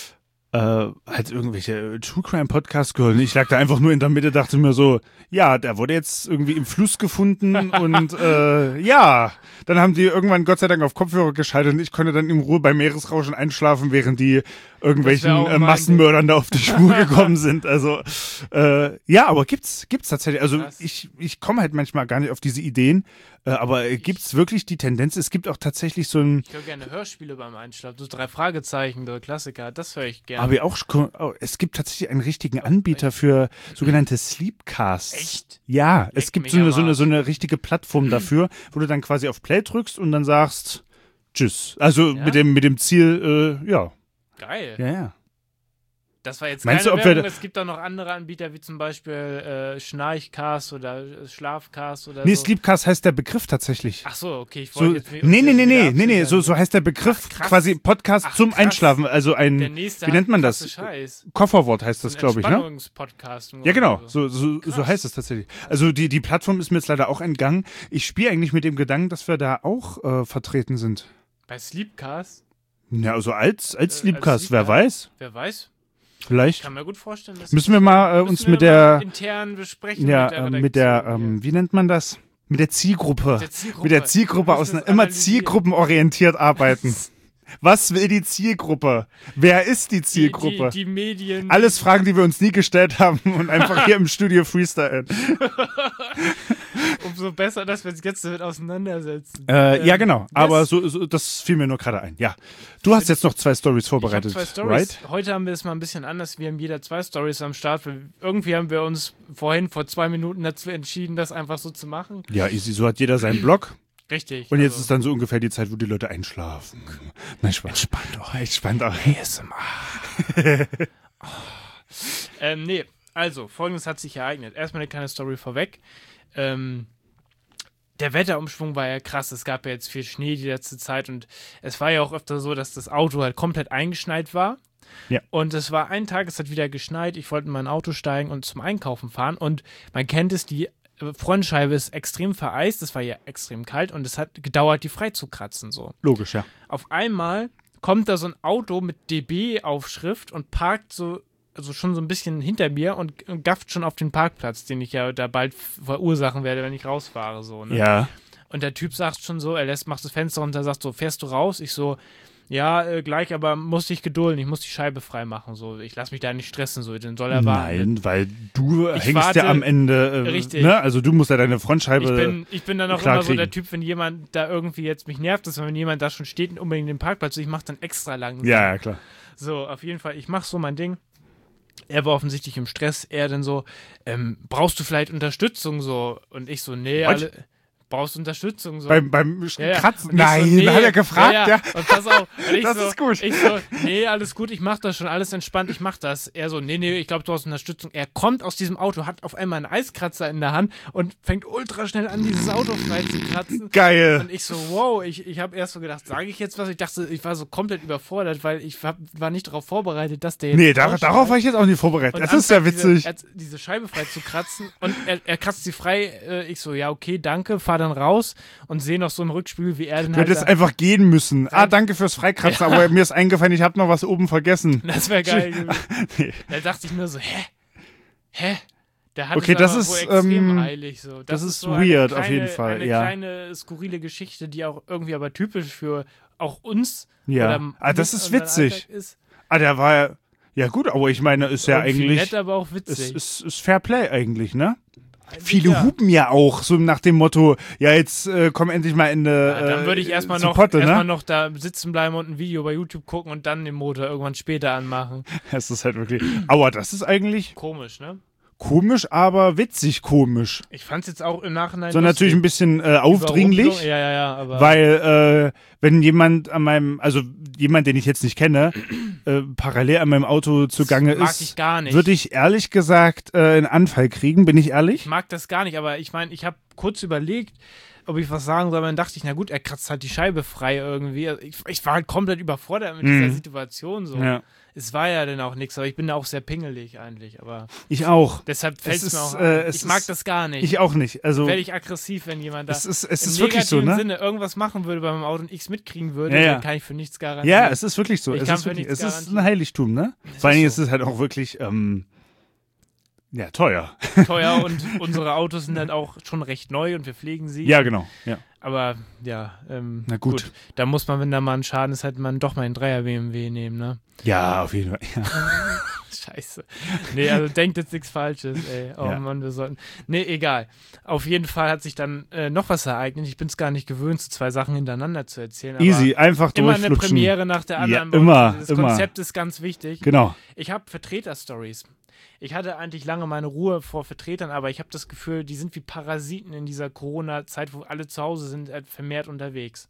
äh, halt irgendwelche True Crime Podcasts gehört. Und ich lag da einfach nur in der Mitte, dachte mir so, ja, der wurde jetzt irgendwie im Fluss gefunden und äh, ja, dann haben die irgendwann Gott sei Dank auf Kopfhörer geschaltet und ich konnte dann in Ruhe beim Meeresrauschen einschlafen, während die irgendwelchen Das wär auch äh, mein Massenmördern da auf die Spur gekommen sind. Also äh, ja, aber gibt's gibt's tatsächlich. Also Krass. ich ich komme halt manchmal gar nicht auf diese Ideen, äh, aber äh, gibt's wirklich die Tendenz? Es gibt auch tatsächlich so ein Ich höre gerne Hörspiele beim Einschlafen. So drei Fragezeichen, der Klassiker. Das höre ich gerne. Aber auch, oh, es gibt tatsächlich einen richtigen Anbieter für sogenannte Sleepcasts. Echt? Ja, es Leck gibt mich so eine, am so, eine, Arsch. so eine richtige Plattform dafür, wo du dann quasi auf Play drückst und dann sagst Tschüss. Also Ja? mit dem mit dem Ziel, äh, ja. Geil. Ja, ja. Das war jetzt Meinst keine du, ob wir Werbung. da- Es gibt auch noch andere Anbieter, wie zum Beispiel äh, Schnarchcast oder äh, Schlafcast oder Nee, so. Sleepcast heißt der Begriff tatsächlich. Ach so, okay. Ich So, wollte jetzt nee, uns nee, jetzt nee, wieder nee, nee, nee, abschneiden. so, so heißt der Begriff, Ach, krass. quasi Podcast Ach, zum krass. Einschlafen. Also Der ein, nächste wie nennt man hat das? krasse Scheiß. Kofferwort heißt das, Ein glaube ich, ne? Entspannungspodcast. Ja, genau, So. so, so, so Krass. heißt es tatsächlich. Also die, die Plattform ist mir jetzt leider auch entgangen. Ich spiele eigentlich mit dem Gedanken, dass wir da auch äh, vertreten sind. Bei Sleepcast, Ja, also als, als Äh, als Sleepcast, wer Sleepcast. weiß. wer weiß. Vielleicht Kann mir gut vorstellen, dass müssen wir mal äh, müssen uns wir mit mal der, intern besprechen ja, mit der, äh, mit der, Redaktion ähm, wie nennt man das? Mit der Zielgruppe. hier. Zielgruppe. Mit der Zielgruppe Wir aus müssen einer das immer analysieren. zielgruppenorientiert arbeiten. Was will die Zielgruppe? Wer ist die die, Zielgruppe? die, die Medien. Alles Fragen, die wir uns nie gestellt haben und einfach hier im Studio freestylen. Umso besser, dass wir uns jetzt damit auseinandersetzen. Äh, Ähm, ja, genau. Aber das- so, so, das fiel mir nur gerade ein. Ja. Du hast jetzt noch zwei Stories Ich habe vorbereitet, zwei Stories. right? Heute haben wir es mal ein bisschen anders. Wir haben jeder zwei Stories am Start. weil Irgendwie haben wir uns vorhin vor zwei Minuten dazu entschieden, das einfach so zu machen. Ja, easy. So hat jeder seinen Blog. Richtig. Und jetzt also- ist dann so ungefähr die Zeit, wo die Leute einschlafen. Nein, Spaß. Entspannt auch. Entspannt auch. A S M R. ähm, nee, also, folgendes hat sich ereignet. Erstmal eine kleine Story vorweg. Ähm, der Wetterumschwung war ja krass. Es gab ja jetzt viel Schnee die letzte Zeit und es war ja auch öfter so, dass das Auto halt komplett eingeschneit war. Ja. Und es war ein Tag, es hat wieder geschneit. Ich wollte in mein Auto steigen und zum Einkaufen fahren. Und man kennt es, die äh, Frontscheibe ist extrem vereist. Es war ja extrem kalt und es hat gedauert, die freizukratzen so. Logisch, ja. Auf einmal kommt da so ein Auto mit D B-Aufschrift und parkt so, also schon so ein bisschen hinter mir und, und gafft schon auf den Parkplatz, den ich ja da bald verursachen werde, wenn ich rausfahre. So, ne? Ja. Und der Typ sagt schon so, er lässt, macht das Fenster runter, sagt so, fährst du raus? Ich so, ja, äh, gleich, aber muss dich gedulden, ich muss die Scheibe freimachen. So, ich lass mich da nicht stressen, so, den soll er warten. Nein, weil du Ich hängst warte- ja am Ende, äh, Richtig. ne? Also du musst ja deine Frontscheibe. Ich bin, ich bin dann auch klar immer so der kriegen. Typ, wenn jemand da irgendwie jetzt mich nervt, dass wenn jemand da schon steht und unbedingt den Parkplatz, ich mach dann extra lang. ja, ja, klar. So, auf jeden Fall, ich mach so mein Ding. Er war offensichtlich im Stress. Er dann so, ähm, brauchst du vielleicht Unterstützung so? Und ich so, nee, What? alle, brauchst du Unterstützung so? Beim, beim Ja, ja. Kratzen. Und ich Nein, so, nee, hat er gefragt, ja. ja. Und pass auf. Und ich Das so, ist gut. Ich so, nee, alles gut, ich mach das schon, alles entspannt, ich mach das. Er so, nee, nee, ich glaube, du hast Unterstützung. Er kommt aus diesem Auto, hat auf einmal einen Eiskratzer in der Hand und fängt ultra schnell an, dieses Auto frei zu kratzen. Geil. Und ich so, wow, ich, ich habe erst so gedacht, sage ich jetzt was? Ich dachte, ich war so komplett überfordert, weil ich hab, war nicht darauf vorbereitet, dass der jetzt Nee, dar rausschreit darauf war ich jetzt auch nicht vorbereitet. und Das ist ja anfängt, witzig. Diese, er- diese Scheibe frei zu kratzen und er, er kratzt sie frei. Äh, ich so, ja, okay, danke, fahr dann raus und sehe noch so im Rückspiegel, wie er dann Du halt. hättest Da, einfach gehen müssen. Ah, danke fürs Freikratzen, aber mir ist eingefallen, ich habe noch was oben vergessen. das wäre geil gewesen. Nee. Da dachte ich mir so, hä? Hä? Der hat Okay, es das aber ist, wohl extrem ähm, eilig. So. Das, das ist so eine weird, auf kleine, jeden Fall, Eine ja. kleine skurrile Geschichte, die auch irgendwie aber typisch für auch uns Ja. oder Ah, das mit ist unseren witzig. Alltag ist. Ah, der war ja. Ja, gut, aber ich meine, ist ja Irgendwie eigentlich. nett, aber auch Ist, witzig. ist, ist Fair Play eigentlich, ne? Viele ja. hupen ja auch, so nach dem Motto, ja, jetzt äh, komm endlich mal in eine Ja, dann würde ich äh, erstmal zur noch, Potte, erst ne? mal noch da sitzen bleiben und ein Video bei YouTube gucken und dann den Motor irgendwann später anmachen. Das ist halt wirklich, aber das ist eigentlich Komisch, ne? komisch, aber witzig komisch. Ich fand's jetzt auch im Nachhinein So natürlich ein bisschen äh, aufdringlich. Überrumpelung. Ja, ja, ja, aber Weil, äh, wenn jemand an meinem, also jemand, den ich jetzt nicht kenne, äh, parallel an meinem Auto zugange mag ist, ich gar nicht. würde ich ehrlich gesagt äh, einen Anfall kriegen, bin ich ehrlich? Ich mag das gar nicht, aber ich meine, ich habe kurz überlegt, ob ich was sagen soll, aber dann dachte ich, na gut, er kratzt halt die Scheibe frei irgendwie. Ich, ich war halt komplett überfordert mit Mhm. dieser Situation so. Ja. Es war ja dann auch nichts, aber ich bin da auch sehr pingelig eigentlich, aber Ich auch. deshalb fällt es mir ist, auch äh, an. es Ich mag ist- das gar nicht. Ich auch nicht. Also, Werde ich aggressiv, wenn jemand da es ist, es im ist wirklich so, negativen ne? Sinne irgendwas machen würde bei meinem Auto und ich es mitkriegen würde, Ja, ja. dann kann ich für nichts garantieren. Ja, es ist wirklich so. Ich Es kann ist, für wirklich, nichts es ist garantieren. ein Heiligtum, ne? Es Vor allen Dingen ist ist so. es halt auch wirklich, ähm, ja, teuer. Teuer und unsere Autos sind dann auch schon recht neu und wir pflegen sie. Ja, genau. Ja. Aber ja, ähm, Na gut. Da muss man, wenn da mal ein Schaden ist, halt man doch mal einen Dreier B M W nehmen, ne? Ja, auf jeden Fall. Ja. Scheiße. Nee, also denkt jetzt nichts Falsches, ey. Oh Ja. Mann, wir sollten. Nee, egal. Auf jeden Fall hat sich dann äh, noch was ereignet. Ich bin es gar nicht gewöhnt, so zwei Sachen hintereinander zu erzählen. Aber Easy, einfach immer eine durchflutschen. Premiere nach der anderen. Ja, bei uns. immer, Das immer. Konzept ist ganz wichtig. Genau. Ich habe Vertreter-Stories. Ich hatte eigentlich lange meine Ruhe vor Vertretern, aber ich habe das Gefühl, die sind wie Parasiten in dieser Corona-Zeit, wo alle zu Hause sind, äh, vermehrt unterwegs.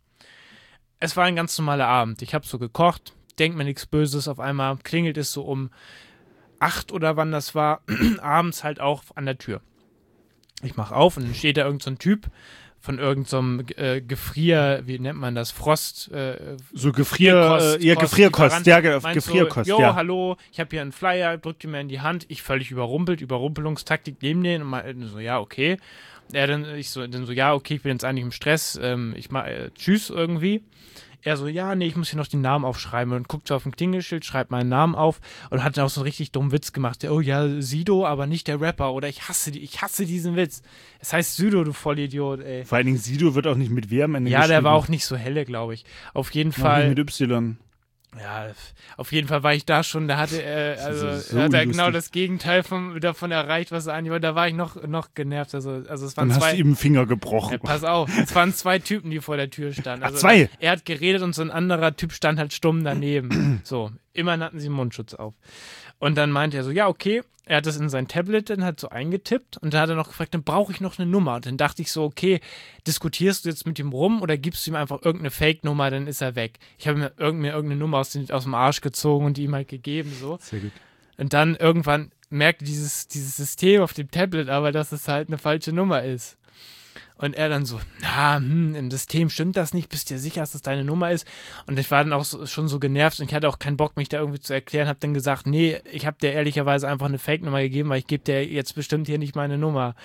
Es war ein ganz normaler Abend. Ich habe so gekocht, denkt mir nichts Böses. Auf einmal klingelt es so um acht oder wann das war, abends halt auch an der Tür. Ich mache auf und dann steht da irgend so ein Typ von irgendeinem so äh, Gefrier, wie nennt man das, Frost, äh, So Gefrier, äh, ja, Kost, Gefrierkost, Lieferant, ja, ge meint Gefrierkost, so, jo, ja. hallo, ich habe hier einen Flyer, drückt ihm mir in die Hand, ich völlig überrumpelt, Überrumpelungstaktik neben den und mal, so, ja, okay. Er dann, ich so, dann so, ja, okay, ich bin jetzt eigentlich im Stress, ähm, ich mach, äh, tschüss irgendwie. Er so, ja, nee, ich muss hier noch den Namen aufschreiben und guckt so auf ein Klingelschild, schreibt meinen Namen auf und hat dann auch so einen richtig dummen Witz gemacht. Oh ja, Sido, aber nicht der Rapper oder ich hasse die, ich hasse diesen Witz. Es heißt Sido, du Vollidiot, ey. Vor allen Dingen Sido wird auch nicht mit W am Ende Ja, der geschrieben. war auch nicht so helle, glaube ich. Auf jeden Auch Fall. nicht mit Y. Ja, auf jeden Fall war ich da schon, da hatte er, also, Das ist so er hat er lustig. genau das Gegenteil vom, davon erreicht, was er eigentlich wollte. Da war ich noch, noch genervt. Also, also es waren Dann hast zwei. du ihm den Finger Ja, gebrochen. pass auf, es waren zwei Typen, die vor der Tür standen. Also, Ach, zwei? Er hat geredet und so ein anderer Typ stand halt stumm daneben. So, immerhin hatten sie einen Mundschutz auf. Und dann meinte er so, ja, okay. Er hat das in sein Tablet dann halt so eingetippt und dann hat er noch gefragt, dann brauche ich noch eine Nummer. Und dann dachte ich so, okay, diskutierst du jetzt mit ihm rum oder gibst du ihm einfach irgendeine Fake-Nummer, dann ist er weg. Ich habe mir, irgend, mir irgendeine Nummer aus, den, aus dem Arsch gezogen und die ihm halt gegeben, so. Sehr gut. Und dann irgendwann merkte dieses, dieses System auf dem Tablet aber, dass es halt eine falsche Nummer ist. Und er dann so, na, hm, im System stimmt das nicht, bist dir sicher, dass das deine Nummer ist? Und ich war dann auch so, schon so genervt und ich hatte auch keinen Bock, mich da irgendwie zu erklären, habe dann gesagt, nee, ich habe dir ehrlicherweise einfach eine Fake-Nummer gegeben, weil ich gebe dir jetzt bestimmt hier nicht meine Nummer.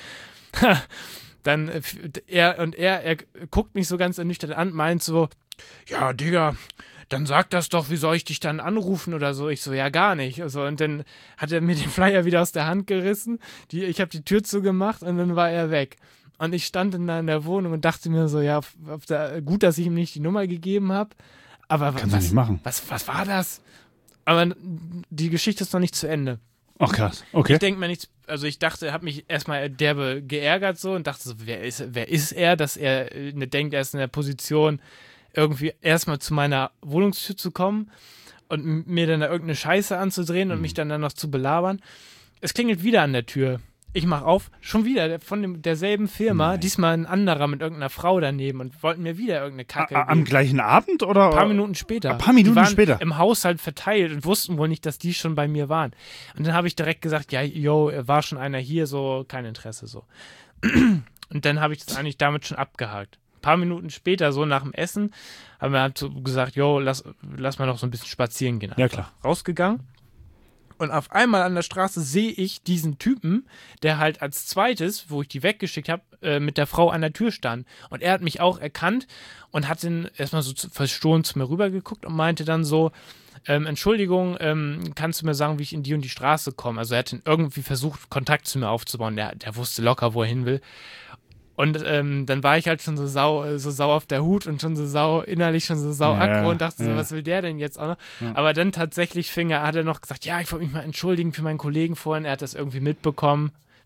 Dann, äh, er und er, er guckt mich so ganz ernüchtert an, meint so, ja, Digga, dann sag das doch, wie soll ich dich dann anrufen oder so? Ich so, ja, gar nicht. Also, und dann hat er mir den Flyer wieder aus der Hand gerissen, die, ich habe die Tür zugemacht und dann war er weg. Und ich stand dann da in der Wohnung und dachte mir so, ja, auf, auf der, gut, dass ich ihm nicht die Nummer gegeben habe, aber Kannst du was, nicht machen. was, was war das? Aber die Geschichte ist noch nicht zu Ende. Ach krass, okay. Ich denke mir nichts, also ich dachte, habe mich erstmal derbe geärgert so und dachte so, wer ist, wer ist er, dass er äh, ne, denkt, er ist in der Position, irgendwie erstmal zu meiner Wohnungstür zu kommen und m- mir dann da irgendeine Scheiße anzudrehen und Mhm. mich dann, dann noch zu belabern. Es klingelt wieder an der Tür. Ich mach auf, schon wieder der- von dem, derselben Firma, Nein. diesmal ein anderer mit irgendeiner Frau daneben und wollten mir wieder irgendeine Kacke A- Am geben. gleichen Abend oder? Ein paar Minuten später. Ein paar Minuten die waren später. im Haushalt verteilt und wussten wohl nicht, dass die schon bei mir waren. Und dann habe ich direkt gesagt, ja, yo, war schon einer hier, so, kein Interesse, so. Und dann habe ich das eigentlich damit schon abgehakt. Ein paar Minuten später, so nach dem Essen, haben wir halt so gesagt, yo, lass, lass mal noch so ein bisschen spazieren gehen. Ja, klar. Rausgegangen. Und auf einmal an der Straße sehe ich diesen Typen, der halt als zweites, wo ich die weggeschickt habe, äh, mit der Frau an der Tür stand. Und er hat mich auch erkannt und hat dann erstmal so zu- verstohlen zu mir rübergeguckt und meinte dann so, ähm, Entschuldigung, ähm, kannst du mir sagen, wie ich in die und die Straße komme? Also er hat dann irgendwie versucht, Kontakt zu mir aufzubauen. Der, der wusste locker, wo er hin will. Und ähm, dann war ich halt schon so sau, äh, so sau auf der Hut und schon so sau, innerlich schon so sau Ja, aggro und dachte so, ja. was will der denn jetzt auch noch? Ja. Aber dann tatsächlich fing er, hat er noch gesagt, ja, ich wollte mich mal entschuldigen für meinen Kollegen vorhin, er hat das irgendwie mitbekommen.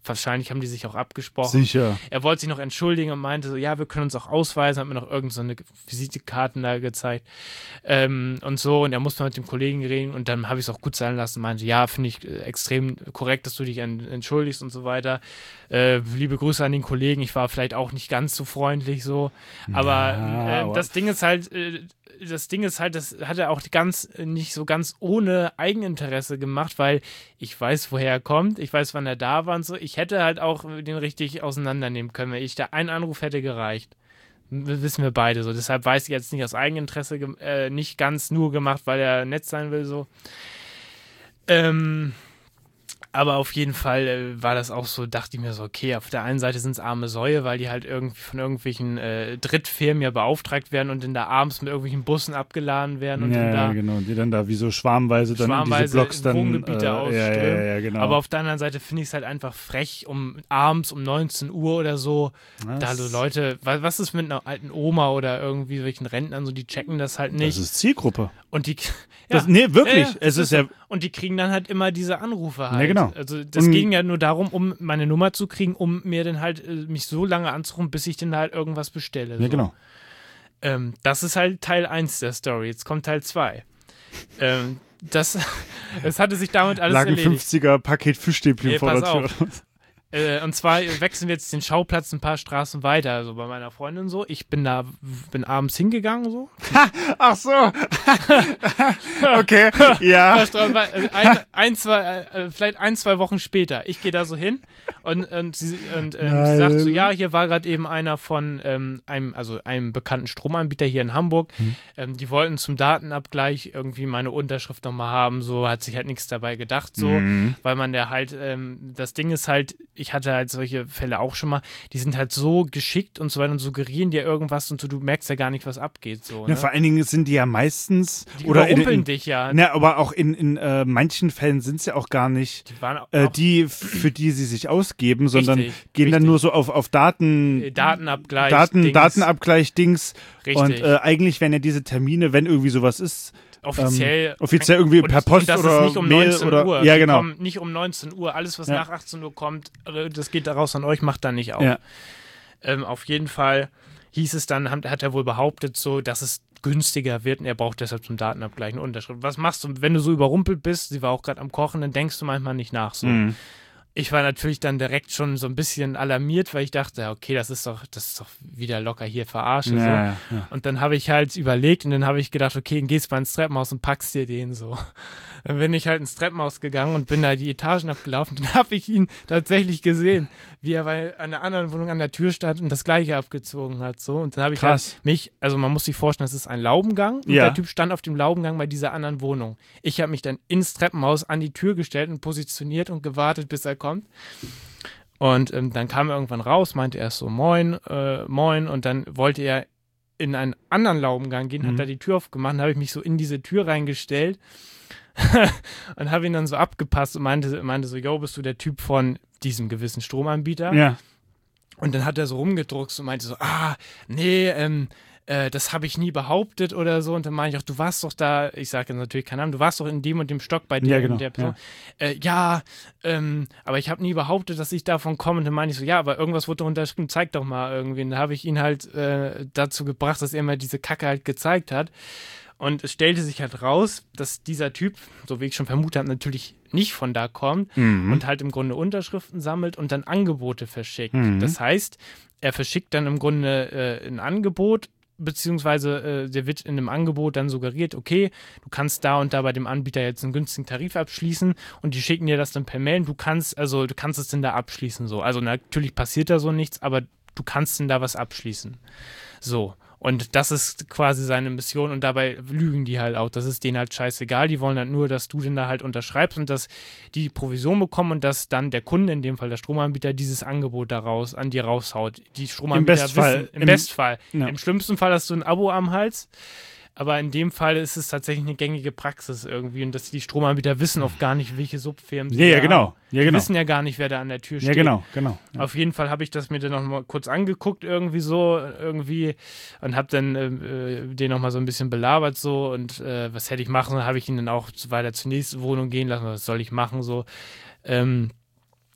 wahrscheinlich haben die sich auch abgesprochen. Sicher. Er wollte sich noch entschuldigen und meinte so, ja, wir können uns auch ausweisen, hat mir noch irgend so eine Visitenkarten da gezeigt ähm, und so und er musste mal mit dem Kollegen reden und dann habe ich es auch gut sein lassen und meinte, ja, finde ich äh, extrem korrekt, dass du dich en- entschuldigst und so weiter. Äh, liebe Grüße an den Kollegen, ich war vielleicht auch nicht ganz so freundlich so, aber, Ja, äh, aber- das Ding ist halt, äh, das Ding ist halt, das hat er auch ganz nicht so ganz ohne Eigeninteresse gemacht, weil ich weiß, woher er kommt, ich weiß, wann er da war und so. Ich hätte halt auch den richtig auseinandernehmen können, wenn ich da einen Anruf hätte gereicht. W- wissen wir beide so. Deshalb weiß ich jetzt nicht aus Eigeninteresse, gem- äh, nicht ganz nur gemacht, weil er nett sein will so. Ähm, aber auf jeden Fall äh, war das auch so, dachte ich mir so, okay, auf der einen Seite sind es arme Säue, weil die halt irgendwie von irgendwelchen äh, Drittfirmen ja beauftragt werden und dann da abends mit irgendwelchen Bussen abgeladen werden und ja, dann da ja, genau. Die dann da wie so schwarmweise dann in schwarmweise diese Blocks in dann. Wohngebiete äh, ja, ausströmen. ja, ja, genau. Aber auf der anderen Seite finde ich es halt einfach frech, um abends um neunzehn Uhr oder so, das, da so Leute, wa- was ist mit einer alten Oma oder irgendwie solchen Rentnern, so die checken das halt das nicht. ist Zielgruppe. Und die, Das, ja, nee, wirklich. ja, ja, es das ist ja. so. Und die kriegen dann halt immer diese Anrufe halt. Ja, genau. Also das Und- ging ja nur darum, um meine Nummer zu kriegen, um mir dann halt äh, mich so lange anzurufen, bis ich dann halt irgendwas bestelle. Ja, so. genau. Ähm, das ist halt Teil eins der Story. Jetzt kommt Teil zwei. ähm, das, es hatte sich damit alles Lag ein erledigt. fünfziger Paket Fischstäbchen Nee, vor pass der Tür. Äh, und zwar wechseln wir jetzt den Schauplatz ein paar Straßen weiter, also bei meiner Freundin so. Ich bin da, bin abends hingegangen so. Ach so. Okay, ja. ein, ein, zwei, äh, vielleicht ein, zwei Wochen später. Ich gehe da so hin und, und sie, und, ähm, sie sagt so, ja, hier war gerade eben einer von ähm, einem, also einem bekannten Stromanbieter hier in Hamburg. Hm. Ähm, die wollten zum Datenabgleich irgendwie meine Unterschrift nochmal haben, so hat sich halt nichts dabei gedacht, so, Mhm. weil man der halt, ähm, das Ding ist halt, ich hatte halt solche Fälle auch schon mal, die sind halt so geschickt und so weiter und suggerieren dir irgendwas und so, du merkst ja gar nicht, was abgeht, so. Ja, Ne? vor allen Dingen sind die ja meistens Die oder in, überrumpeln in, dich ja. na, aber auch in, in äh, manchen Fällen sind es ja auch gar nicht Die waren auch, äh, die, für die sie sich ausgeben, sondern Richtig, gehen dann richtig. nur so auf, auf Daten, Äh, Datenabgleich, Daten, Dings. Datenabgleich-Dings. Richtig. Und äh, eigentlich werden ja diese Termine, wenn irgendwie sowas ist, offiziell, ähm, offiziell irgendwie und, per Post und das oder ist nicht um Mail neunzehn oder Uhr. ja Die genau. kommen nicht um neunzehn Uhr. Alles, was Ja. nach achtzehn Uhr kommt, äh, das geht daraus an euch, macht dann nicht auf. Ja. Ähm, auf jeden Fall hieß es dann, hat, hat er wohl behauptet, so, dass es günstiger wird und er braucht deshalb zum Datenabgleich eine Unterschrift. Was machst du, wenn du so überrumpelt bist, sie war auch gerade am Kochen, dann denkst du manchmal nicht nach. So. Mhm. Ich war natürlich dann direkt schon so ein bisschen alarmiert, weil ich dachte, okay, das ist doch, das ist doch wieder locker hier verarsche. Ja, so. ja, ja. Und dann habe ich halt überlegt und dann habe ich gedacht, okay, dann gehst mal ins Treppenhaus und packst dir den so. Dann bin ich halt ins Treppenhaus gegangen und bin da die Etagen abgelaufen. Dann habe ich ihn tatsächlich gesehen, wie er bei einer anderen Wohnung an der Tür stand und das Gleiche abgezogen hat. So. Und dann habe ich Krass. halt mich, also man muss sich vorstellen, das ist ein Laubengang und Ja. der Typ stand auf dem Laubengang bei dieser anderen Wohnung. Ich habe mich dann ins Treppenhaus an die Tür gestellt und positioniert und gewartet, bis er kommt. Und ähm, dann kam er irgendwann raus, meinte erst so moin, äh, moin und dann wollte er in einen anderen Laubengang gehen, Mhm. hat da die Tür aufgemacht, dann habe ich mich so in diese Tür reingestellt und habe ihn dann so abgepasst und meinte, meinte so, yo, bist du der Typ von diesem gewissen Stromanbieter? Ja. Und dann hat er so rumgedruckst und meinte so, ah, nee, ähm, äh, das habe ich nie behauptet oder so. Und dann meinte ich auch, du warst doch da, ich sage jetzt natürlich keinen Namen, du warst doch in dem und dem Stock bei der, Ja, genau, der Person. Ja, äh, ja ähm, aber ich habe nie behauptet, dass ich davon komme. Und dann meinte ich so, ja, aber irgendwas wurde doch unterschrieben, zeig doch mal irgendwie. Und dann habe ich ihn halt äh, dazu gebracht, dass er mir diese Kacke halt gezeigt hat. Und es stellte sich halt raus, dass dieser Typ, so wie ich schon vermutet habe, natürlich nicht von da kommt Mhm. und halt im Grunde Unterschriften sammelt und dann Angebote verschickt. Mhm. Das heißt, er verschickt dann im Grunde äh, ein Angebot, beziehungsweise äh, der wird in einem Angebot dann suggeriert, okay, du kannst da und da bei dem Anbieter jetzt einen günstigen Tarif abschließen und die schicken dir das dann per Mail und du kannst, also du kannst es dann da abschließen so. Also natürlich passiert da so nichts, aber du kannst denn da was abschließen. So. Und das ist quasi seine Mission und dabei lügen die halt auch. Das ist denen halt scheißegal. Die wollen halt nur, dass du denn da halt unterschreibst und dass die Provision bekommen und dass dann der Kunde, in dem Fall der Stromanbieter, dieses Angebot daraus an dir raushaut. Die Stromanbieter Bestfall. wissen, im, Im- Bestfall. Ja. Im schlimmsten Fall hast du ein Abo am Hals. Aber in dem Fall ist es tatsächlich eine gängige Praxis irgendwie und dass die Stromanbieter wissen oft gar nicht, welche Subfirmen sie Ja, ja, haben. genau. Ja, Die genau. wissen ja gar nicht, wer da an der Tür steht. Ja, genau, genau. Ja. Auf jeden Fall habe ich das mir dann noch mal kurz angeguckt irgendwie so irgendwie und habe dann äh, den noch mal so ein bisschen belabert so und äh, was hätte ich machen, habe ich ihn dann auch weiter zur nächsten Wohnung gehen lassen, was soll ich machen so ähm,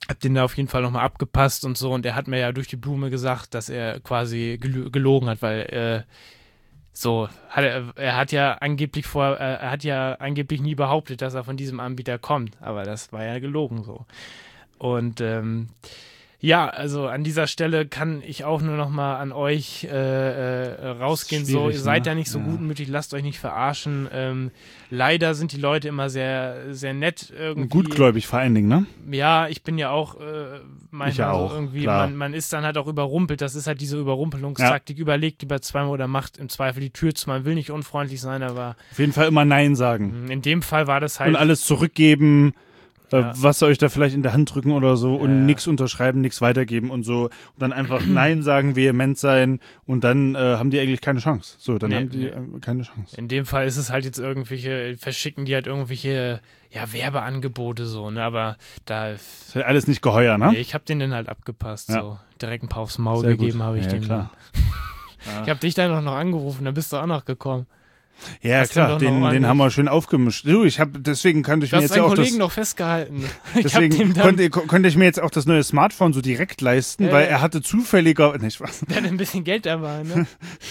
hab den da auf jeden Fall nochmal abgepasst und so und er hat mir ja durch die Blume gesagt, dass er quasi gel- gelogen hat, weil äh, so, hat er, er hat ja angeblich vor, äh, er hat ja angeblich nie behauptet, dass er von diesem Anbieter kommt, aber das war ja gelogen so. Und ähm, ja, also an dieser Stelle kann ich auch nur noch mal an euch äh, äh, rausgehen. So, Schwierig, ihr seid ne? da nicht so Ja. gutmütig, lasst euch nicht verarschen. Ähm, leider sind die Leute immer sehr, sehr nett irgendwie. Gutgläubig vor allen Dingen, ne? Ja, ich bin ja auch äh, manchmal Ich ja auch, so irgendwie, klar. man, man ist dann halt auch überrumpelt. Das ist halt diese Überrumpelungstaktik. Überlegt lieber zweimal oder macht im Zweifel die Tür zu. Man will nicht unfreundlich sein, aber Auf jeden Fall immer Nein sagen. in dem Fall war das halt. Und alles zurückgeben, äh, Ja. was sie euch da vielleicht in der Hand drücken oder so und Ja. nichts unterschreiben, nichts weitergeben und so. Und dann einfach Nein sagen, vehement sein und dann äh, haben die eigentlich keine Chance. So, dann Nee, haben die nee. äh, keine Chance. In dem Fall ist es halt jetzt irgendwelche, verschicken die halt irgendwelche, ja, Werbeangebote so, ne, aber da, Das ist halt alles nicht geheuer, ne? nee, ich hab den dann halt abgepasst, Ja. so, direkt ein paar aufs Maul Sehr gegeben gut. habe ich Ja, dem. klar. Ich hab dich dann auch noch angerufen, dann bist du auch noch gekommen. Ja, Hast du klar, doch den, noch den an- haben wir schön aufgemischt. Du, ich habe deswegen könnte ich Du mir hast jetzt ja deinen auch Kollegen das, noch festgehalten. Ich hab deswegen dem dann, konnte, konnte ich mir jetzt auch das neue Smartphone so direkt leisten, Ja, weil ja. er hatte zufälliger, nicht Spaß. der hat ein bisschen Geld dabei, ne?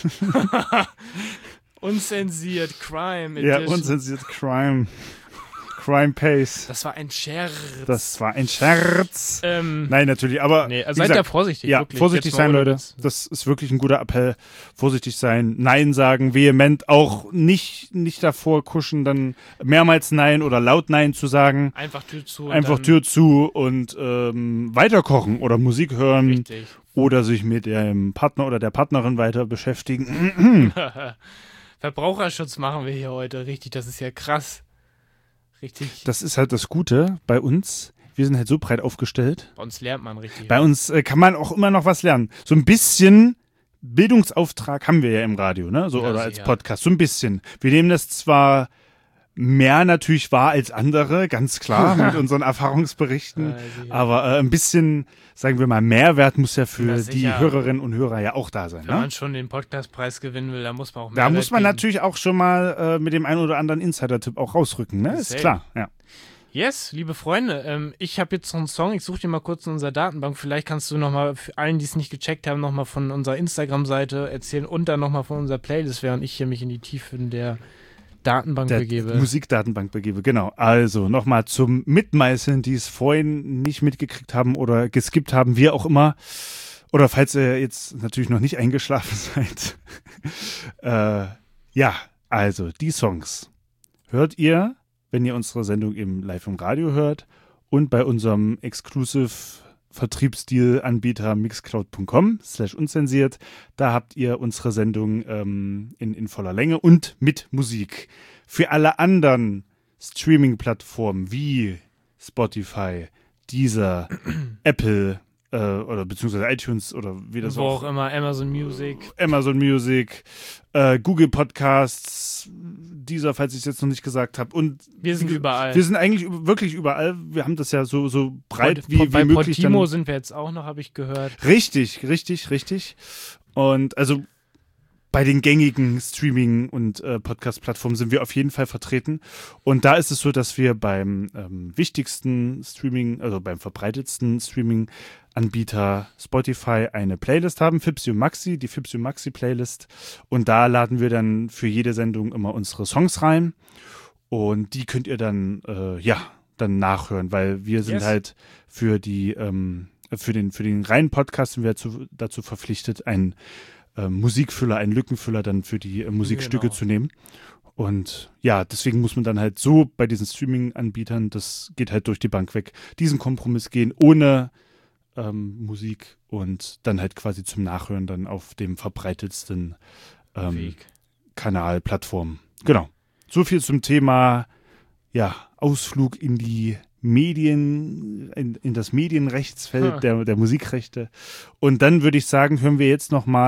Unzensiert, Crime Ja, Edition. unzensiert Crime. Crime Pace. Das war ein Scherz. Das war ein Scherz. ähm, Nein, natürlich, aber nee, also wie seid da gesagt, vorsichtig, ja, wirklich. vorsichtig Jetzt mal sein, ohne Leute. Witz. Das ist wirklich ein guter Appell. Vorsichtig sein, Nein sagen, vehement, auch nicht, nicht davor kuschen, dann mehrmals Nein oder laut Nein zu sagen. Einfach Tür zu. und Einfach dann, Tür zu und ähm, weiterkochen oder Musik hören Richtig. oder sich mit dem Partner oder der Partnerin weiter beschäftigen. Verbraucherschutz machen wir hier heute, richtig, das ist ja krass. Richtig, Das ist halt das Gute bei uns. Wir sind halt so breit aufgestellt. bei uns lernt man richtig. Bei uns äh, kann man auch immer noch was lernen. So ein bisschen Bildungsauftrag haben wir ja im Radio, ne? So, Ja, oder als sicher. Podcast. So ein bisschen. Wir nehmen das zwar mehr natürlich wahr als andere, ganz klar, mit unseren Erfahrungsberichten. Ja, sicher. Aber äh, ein bisschen, sagen wir mal, Mehrwert muss ja für Na, die sicher. Hörerinnen und Hörer ja auch da sein. Wenn Ne? man schon den Podcastpreis gewinnen will, dann muss man auch Da Mehrwert muss man bieten. natürlich auch schon mal äh, mit dem einen oder anderen Insider-Tipp auch rausrücken, ne? Ist Safe. klar, ja. Yes, liebe Freunde, ähm, ich habe jetzt noch einen Song, ich suche dir mal kurz in unserer Datenbank, vielleicht kannst du nochmal, für allen, die es nicht gecheckt haben, nochmal von unserer Instagram-Seite erzählen und dann nochmal von unserer Playlist, während ich hier mich in die Tiefen der Datenbank Der begebe. Musikdatenbank begebe, genau. Also nochmal zum Mitmeißeln, die es vorhin nicht mitgekriegt haben oder geskippt haben, wie auch immer. Oder falls ihr jetzt natürlich noch nicht eingeschlafen seid. äh, ja, also die Songs hört ihr, wenn ihr unsere Sendung im Live im Radio hört und bei unserem Exclusive Vertriebsdeal-Anbieter mixcloud punkt com slash unzensiert. Da habt ihr unsere Sendung ähm, in, in voller Länge und mit Musik. Für alle anderen Streaming-Plattformen wie Spotify, Deezer, Apple äh, oder beziehungsweise iTunes oder wie das Wo auch auch immer, Amazon Music. Amazon Music, äh, Google Podcasts, Deezer, falls ich es jetzt noch nicht gesagt habe. Und Wir sind überall. wir sind eigentlich üb- wirklich überall. Wir haben das ja so, so breit Pod- wie, wie bei möglich. Podimo Dann, sind wir jetzt auch noch, habe ich gehört. richtig, richtig, richtig. Und also bei den gängigen Streaming- und äh, Podcast-Plattformen sind wir auf jeden Fall vertreten. Und da ist es so, dass wir beim ähm, wichtigsten Streaming, also beim verbreitetsten Streaming-Anbieter Spotify eine Playlist haben, Fipsi und Maxi, die Fipsi und Maxi-Playlist. Und da laden wir dann für jede Sendung immer unsere Songs rein. Und die könnt ihr dann, äh, ja, dann nachhören, weil wir sind Yes. halt für die, ähm, für den, für den reinen Podcast sind wir dazu, dazu verpflichtet, einen äh, Musikfüller, einen Lückenfüller dann für die äh, Musikstücke Genau. zu nehmen. Und ja, deswegen muss man dann halt so bei diesen Streaming-Anbietern, das geht halt durch die Bank weg, diesen Kompromiss gehen, ohne ähm, Musik und dann halt quasi zum Nachhören dann auf dem verbreitetsten ähm, Weg. Kanal, Plattform. Genau. So viel zum Thema, ja, Ausflug in die Medien, in, in das Medienrechtsfeld Ha. der, der Musikrechte. Und dann würde ich sagen, hören wir jetzt nochmal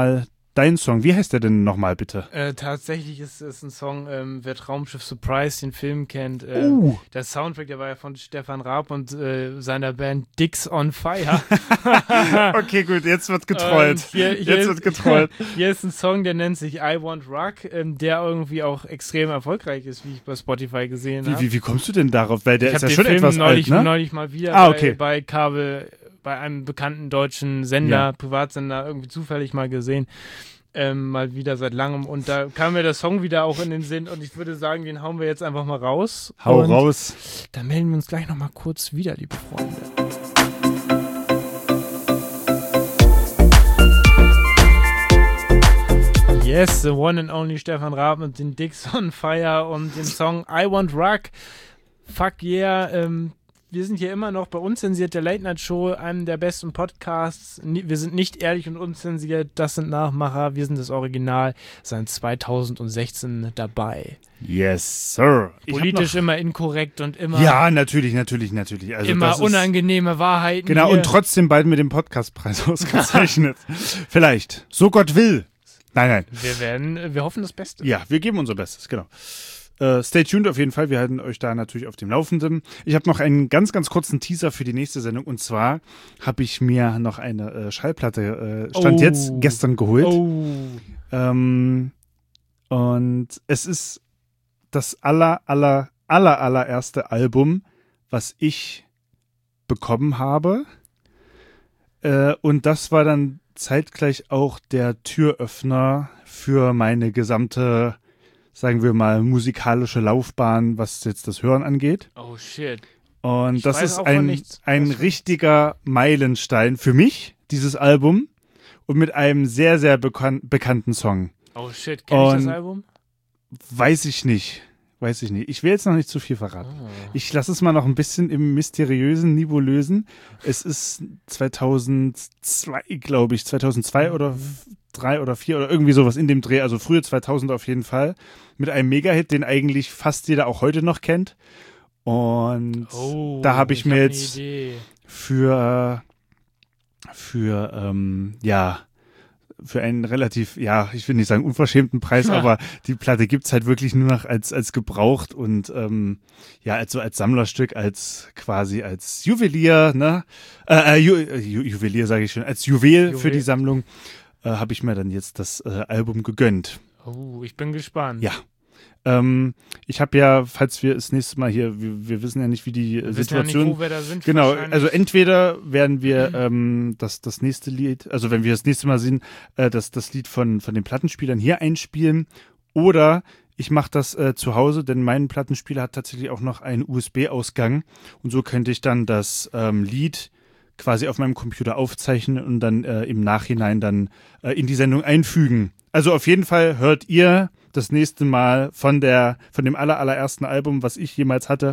dein Song. Wie heißt der denn nochmal, bitte? Äh, tatsächlich ist es ein Song, ähm, wer Traumschiff Surprise den Film kennt. Ähm, Uh. Der Soundtrack, der war ja von Stefan Raab und äh, seiner Band Dicks on Fire. Okay, gut, jetzt wird getrollt. Und hier, hier Jetzt ist, wird getrollt. Hier ist ein Song, der nennt sich I Want Rock, ähm, der irgendwie auch extrem erfolgreich ist, wie ich bei Spotify gesehen Wie, habe. wie, wie kommst du denn darauf? Weil der Ich ist habe ja den schon Film etwas neulich, alt, ne? neulich mal wieder Ah, bei, okay. bei Kabel, bei einem bekannten deutschen Sender, Ja. Privatsender, irgendwie zufällig mal gesehen. Ähm, mal wieder seit langem. Und da kam mir der Song wieder auch in den Sinn. Und ich würde sagen, den hauen wir jetzt einfach mal raus. Hau und raus. Dann melden wir uns gleich nochmal kurz wieder, liebe Freunde. Yes, the one and only Stefan Raab mit den Dicks on Fire und dem Song I Want Rock. Fuck yeah. Ähm, wir sind hier immer noch bei Unzensiert, der Late Night Show, einem der besten Podcasts. Ni- Wir sind nicht ehrlich und unzensiert, das sind Nachmacher, wir sind das Original. Seit zweitausendsechzehn dabei. Yes, sir. Ich hab Politisch noch, immer inkorrekt und immer, ja, natürlich, natürlich, natürlich. Also immer das ist, unangenehme Wahrheiten. Genau, hier. und trotzdem bald mit dem Podcastpreis ausgezeichnet. Vielleicht. So Gott will. Nein, nein. Wir werden, wir hoffen das Beste. Ja, wir geben unser Bestes, genau. Äh, stay tuned auf jeden Fall. Wir halten euch da natürlich auf dem Laufenden. Ich habe noch einen ganz, ganz kurzen Teaser für die nächste Sendung. Und zwar habe ich mir noch eine äh, Schallplatte, äh, Stand Oh. jetzt, gestern geholt. Oh. Ähm, und es ist das aller, aller, aller, allererste Album, was ich bekommen habe. Äh, und das war dann zeitgleich auch der Türöffner für meine gesamte, sagen wir mal, musikalische Laufbahn, was jetzt das Hören angeht. Oh shit. Und Ich das weiß ist auch von ein, nichts. ein Was für- richtiger Meilenstein für mich, dieses Album. Und mit einem sehr, sehr bekan- bekannten Song. Oh shit. Kenn ich das Und- Album? Weiß ich nicht. Weiß ich nicht. Ich will jetzt noch nicht zu viel verraten. Oh. Ich lasse es mal noch ein bisschen im mysteriösen Niveau lösen. Es ist zweitausendzwei, glaube ich, zweitausendzwei oder drei oder vier oder irgendwie sowas in dem Dreh, also frühe zweitausend auf jeden Fall, mit einem Mega-Hit, den eigentlich fast jeder auch heute noch kennt. Und Oh, da habe ich mir hab jetzt eine Idee. für, für, ähm, ja, für einen relativ, ja, ich will nicht sagen unverschämten Preis, Ja. aber die Platte gibt's halt wirklich nur noch als, als gebraucht und ähm, ja, als so als Sammlerstück, als quasi als Juwelier, ne? Äh, äh, Ju, äh, Ju, Juwelier sage ich schon, als Juwel, Juwel. für die Sammlung äh, habe ich mir dann jetzt das äh, Album gegönnt. Oh, ich bin gespannt. Ja. Ähm, ich habe ja, falls wir das nächste Mal hier, wir, wir wissen ja nicht, wie die äh, Wir wissen Situation. ja nicht, wo wir da sind. Genau, wahrscheinlich. also entweder werden wir ähm, das, das nächste Lied, also wenn wir das nächste Mal sehen, äh, das, das Lied von, von den Plattenspielern hier einspielen, oder ich mache das äh, zu Hause, denn mein Plattenspieler hat tatsächlich auch noch einen U S B-Ausgang und so könnte ich dann das ähm, Lied quasi auf meinem Computer aufzeichnen und dann äh, im Nachhinein dann äh, in die Sendung einfügen. Also auf jeden Fall hört ihr das nächste Mal von der von dem aller, allerersten Album, was ich jemals hatte,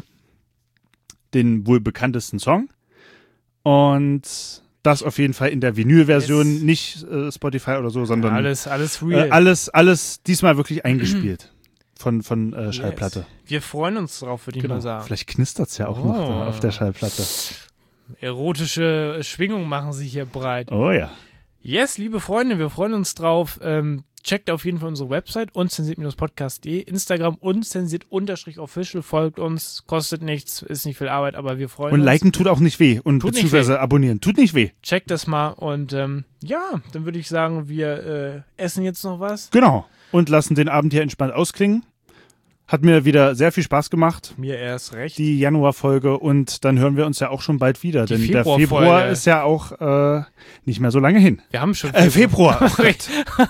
den wohl bekanntesten Song. Und das auf jeden Fall in der Vinyl-Version, Yes. nicht äh, Spotify oder so, sondern alles, alles äh, real. alles, alles diesmal wirklich eingespielt von, von äh, Schallplatte. Yes. Wir freuen uns drauf, würde ich mal sagen. Vielleicht knistert es ja auch noch Oh. da auf der Schallplatte. Erotische Schwingungen machen sich hier breit. Oh ja. Yes, liebe Freunde, wir freuen uns drauf. Ähm, checkt auf jeden Fall unsere Website unzensiert-podcast punkt de, Instagram unzensiert-official, folgt uns, kostet nichts, ist nicht viel Arbeit, aber wir freuen Und uns. liken tut auch nicht weh. Und Tut nicht beziehungsweise abonnieren. Tut nicht weh. Checkt das mal und ähm, ja, dann würde ich sagen, wir äh, essen jetzt noch was. Genau. Und lassen den Abend hier entspannt ausklingen. Hat mir wieder sehr viel Spaß gemacht, Mir erst recht. die Januarfolge. Und dann hören wir uns ja auch schon bald wieder. Die Denn der Februarfolge. Februar ist ja auch äh, nicht mehr so lange hin. Wir haben schon Äh, Februar. Oh Recht.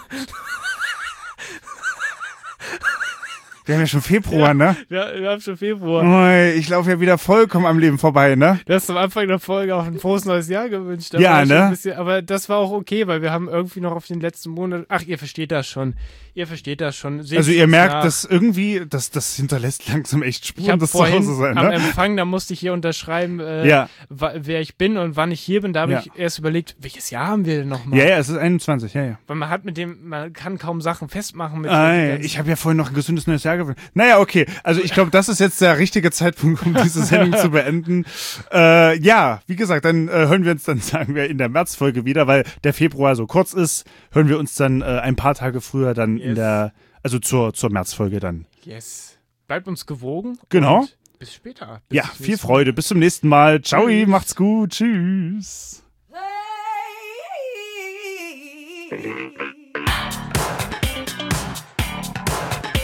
Wir haben ja schon Februar, ne? wir, wir haben schon Februar. Ui, ich laufe ja wieder vollkommen am Leben vorbei, ne? Du hast am Anfang der Folge auch ein frohes neues Jahr gewünscht. Da Ja, war ich schon ne? ein bisschen, aber das war auch okay, weil wir haben irgendwie noch auf den letzten Monat. Ach, ihr versteht das schon. Ihr versteht das schon. Seht's Also ihr uns merkt, nach. dass irgendwie, das, das hinterlässt langsam echt Ich Spuren, habe das zu vorhin Hause sein, am ne? Empfang, da musste ich hier unterschreiben, äh, Ja. wa- wer ich bin und wann ich hier bin. Da habe Ja. ich erst überlegt, welches Jahr haben wir denn nochmal? Ja, ja, es ist einundzwanzig, ja, ja. Weil man hat mit dem, man kann kaum Sachen festmachen mit Ah, den ja. ganzen- Ich habe ja vorhin noch ein gesundes neues Jahr Tage. Naja, okay. Also ich glaube, das ist jetzt der richtige Zeitpunkt, um diese Sendung zu beenden. Äh, ja, wie gesagt, dann äh, hören wir uns dann, sagen wir, in der Märzfolge wieder, weil der Februar so kurz ist, hören wir uns dann äh, ein paar Tage früher dann Yes. in der, also zur, zur Märzfolge dann. Yes. Bleibt uns gewogen. Genau. Und bis später. Bis Ja, zum viel nächsten Freude. Mal. Bis zum nächsten Mal. Ciao, Tschüss. macht's gut. Tschüss. Hey.